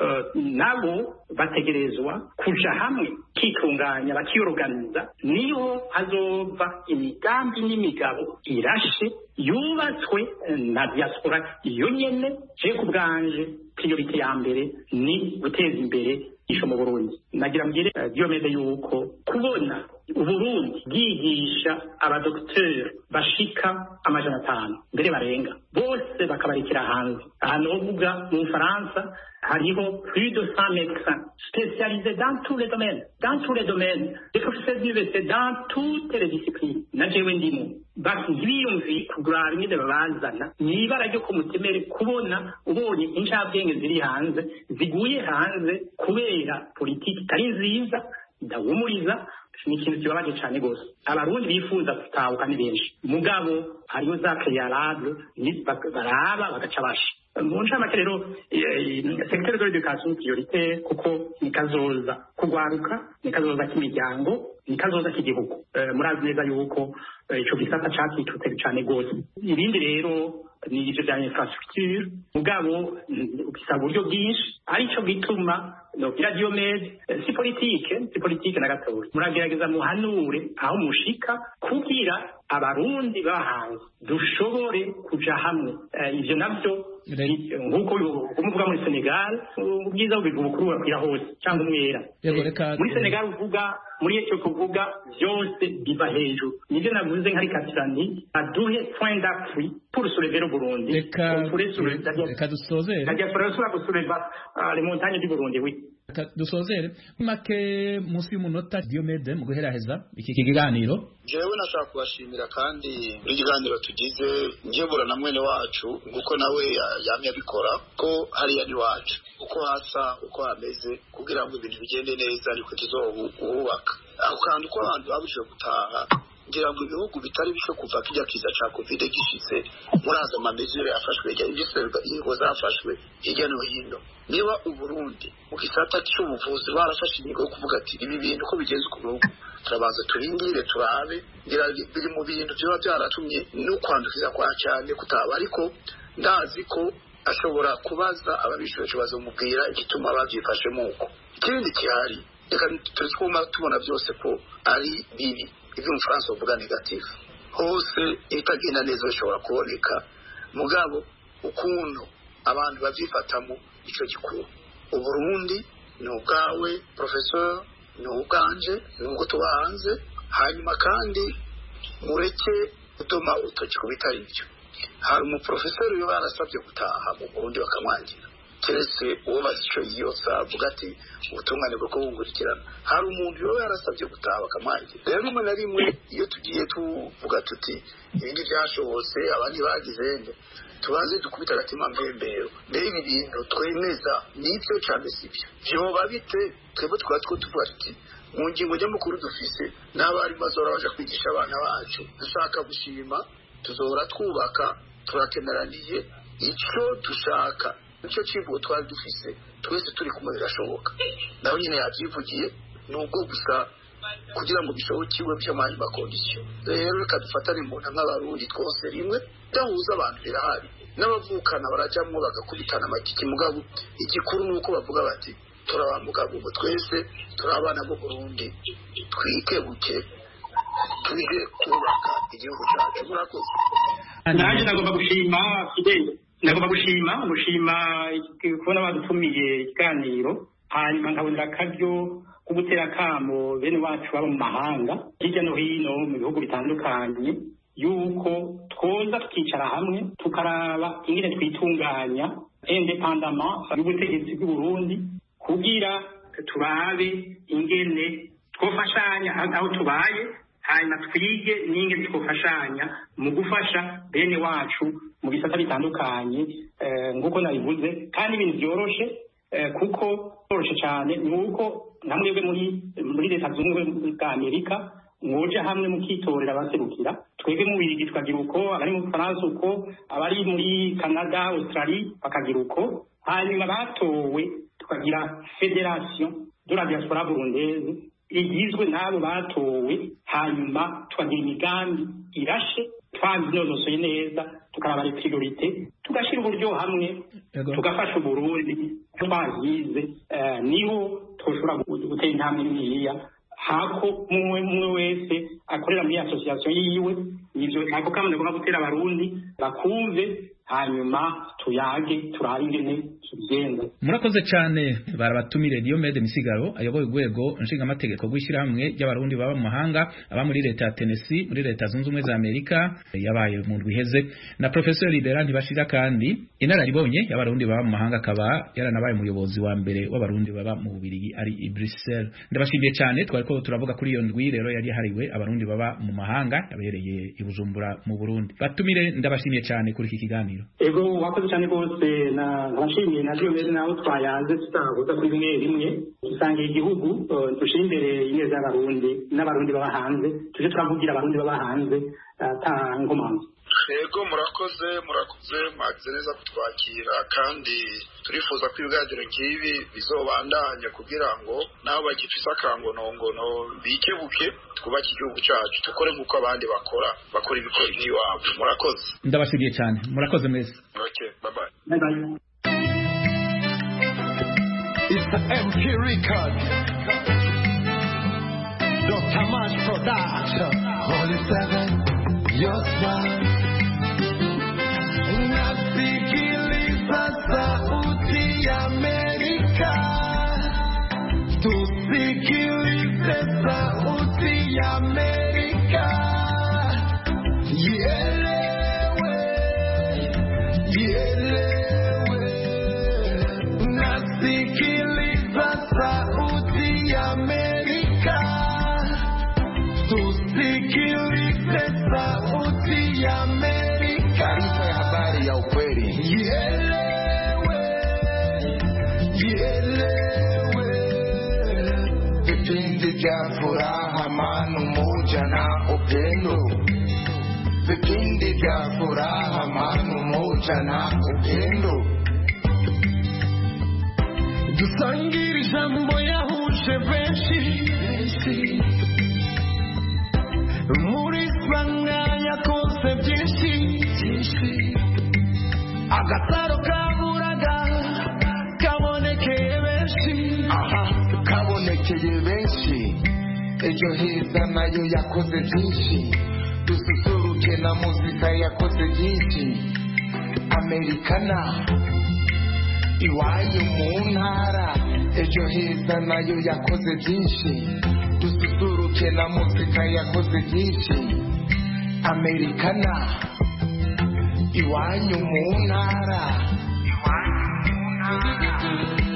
nabo bategerezwa kuja hamwe kitunganya bakiyoruganiza niho hazova imigambi n'imigabo irashe yubatswe na diaspora iyo nyene je kubwanje priorite ya mbere ni guteza imbere isho mu Burundi nagira mbire Diomede yuko kubona Uburundi bwigisha abadokiteri bashika 500 mbere barenga bose bakabarikira hanze hano uvuga mu Faransa hariho plus de 100 médecins spécialisés dans tous les domaines des professeurs d'université dans toutes les disciplines najewe ndimo basi ntibiyumvi kugura bimwe babazana nibara ryo ku mutemere kubona ubonye incabwenge ziri hanze ziguye hanze kubera politiki itari nziza ndawumuriza ni ikintu kibabaje cyane gose abarundi bifuza gutahuka ni benshi mugabo hariho za créable ni baraba bagaca bashi mu ncamake rero secteur de l'éducation priorité kuko nikazoza kugwaruka nikazoza k'imiryango nikazoza k'igihugu murazi neza yuko ico gisata cakitutse cyane gose ibindi rero ni ibyo bya infrastructure mugabo bisaba uburyo bwinshi arico gituma no kira Diomede si politique na gatoya muragerageza muhanure aho mushika kugira abarundi bahanze dushobore kuja hamwe ivyo navyo nguko umuvuga muri Senegal ubwiza bubivuga ukuru wakwira hose cyangwa umwera muri Senegal uvuga muri icyo kuvuga byose biva hejuru nibyo navuze nkari katirani aduhe point d'appui pour soulever le Burundi reka dusozere la diaspora sur les montagnes du Burundi oui dusozere make munsi y'umunota Diomede mu guheraheza iki kiganiro. Jewe nashaka kubashimira kandi muri kiganiro tugize njebura na mwene wacu nguko nawe yamye abikora ko hariya ni wacu uko hasa uko hameze kugira ngo ibintu bigende neza ariko tuzohubaka aho kandi uko abantu babuje gutaha ngira ngo ibihugu bitari bisho kuva kijya kiza ca covid gishitse muraza amamezure yafashwe ingo zafashwe hirya no hino niba uburundi mu gisata cy'ubuvuzi barafashe inyigo yo kuvuga ati ibi bintu ko bigenze ku bihugu turabanza turindire turabe ngira biri mu bintu byo byaratumye no kwandukiza kwa cyane kutaba ariko ndazi ko ashobora kubaza ababishoje bazomubwira igituma bavyifashemo uko ikindi kihari reka turikuma tubona byose ko ari bibi ibyo mu France uvuga negative hose itagenda neza bishobora kuboneka mugabo ukuntu abantu bavyifatamo ico gikuru uburundi ni ubwawe professeur ni ubwanje nubwo tubanze hanyuma kandi mureke utoma utoki kubitari ibyo hari umuprofesseur yo barasabye gutaha mu Burundi bakamwangira keretse uwo bazico yose avuga ati ubutungane bwo kubungurikirana hari umuntu yo yarasabye gutaha bakamwangira rero rimwe na rimwe iyo tugiye tuvuga tuti ibindi byashobotse abandi bagize nde tubanze dukubita agatima mbembero mbere ibi bintu twemeza n'ibyo cyane sibyo vyoba bite twebwe twatwo tuvuga tuti mu ngingo nyamukuru dufise n'abari bazora baje kwigisha abana bacu dushaka gushima tuzora twubaka turakeneraniye icyo dushaka nicyo kivugo twari dufise twese turi kumwe birashoboka naho nyine yabyivugiye nubwo gusa kugira ngo bishobokiwe by'amahirwe makondisiyo rero reka dufatane mu nk'abarundi twose rimwe dahuza abantu birahari n'abavukana barajyamo bagakubitana amatiki mugabo igikuru nuko bavuga bati turabamugabo ngo twese turabana bo Burundi twikebuke tuje kubaka igihugu cyacu murakoze nanjye nagomba gushima Fidel nagomba gushima kubona badutumiye ikiganiro hanyuma nkabonera akaryo ko gutera akamo bene wacu baba mu mahanga hirya no hino mu bihugu bitandukanye yuko twoza tukicara hamwe tukaraba ingene twitunganya independamment y'ubutegetsi bw'u Burundi kugira turabe ingene twofashanya aho tubaye hanyuma twige n'ingene twofashanya mu gufasha bene wacu mu bisata bitandukanye nguko nabivuze kandi ibintu byoroshe kuko byoroshe cyane nuko namwebwe muri leta zunze ubumwe bwa Amerika mwoja hamwe mukitorera abaserukira twebwe mu Bubiligi tukagira uko abari mu France uko abari muri Canada Australie bakagira uko hanyuma batowe tukagira Fédération de la diaspora burundaise igizwe n'abo batowe hanyuma tukagira imigambi irashe twabinonosoye neza tukaraba les priorités tugashira uburyo hamwe tugafasha Burundi twagize niho twoshobora gutera intambwe niniya hako mwe wese akorera muri association yiwe ivyo nako kamwe ngomba gutera abarundi bakumve hanyuma tuyage turabe ingene tugenda. Murakoze cyane barabatumire Diomede Misigaro ayoboye urwego nshingaamategeko rw'ishyirahamwe ry'abarundi baba mu mahanga aba muri leta ya Tennessee muri leta zunze ubumwe za Amerika yabaye mu ndwiheze na Professeur Libera Ntibashira kandi inararibonye y'abarundi baba mu mahanga akaba yaranabaye umuyobozi wa mbere w'abarundi baba mu Bubiligi ari i Bruxelles. Ndabashimiye cyane twariko turavuga kuri iyo ndwi rero yari hariwe abarundi baba mu mahanga yabereye i Bujumbura mu Burundi. Batumire ndabashimiye cyane kuri iki kiganiro. Ego wakoze cyane rwose nashimiye na Diomede naho twayanze tutaguza kuri bimwe dusangiye igihugu dushira imbere ineza y'abarundi n'abarundi baba hanze tuje turavugira abarundi baba hanze atangomanzi. Ego murakoze mwagize neza kutwakira kandi turifuza ko ibiganiro nk'ibi bizobandanya kugira ngo nabo bagifise akangonongono bikebuke twubake igihugu cyacu dukore nk'uko abandi bakora ibikora nk'iwabo. Murakoze. Ndabashimiye cyane murakoze mwese. Okay, bye bye. Bye bye. It's the MP record. Dr. Mash Production. Holy Seven, your smile. Unasikiliza sauti ya Amerika. Tusikilize sauti ya Amerika. Ielewe. Unasikiliza nielewe. Vipindi vya furaha, amani, umoja na upendo. Vipindi vya furaha, amani, umoja na upendo. Dusangire ijambo yahuje benshi, muri sanga yakoze byinshi, agataro kaburaga kabonekeye benshi. Kabonekeye benshi, ejo heza nayo yakoze byinshi, dususuruke na muzika yakoze byinshi. Americana iwanyu mu ntara, ejo heza nayo yakoze byinshi, dususuruke na muzika yakoze byinshi. Americana iwanyu mu ntara, iwanyu mu ntara.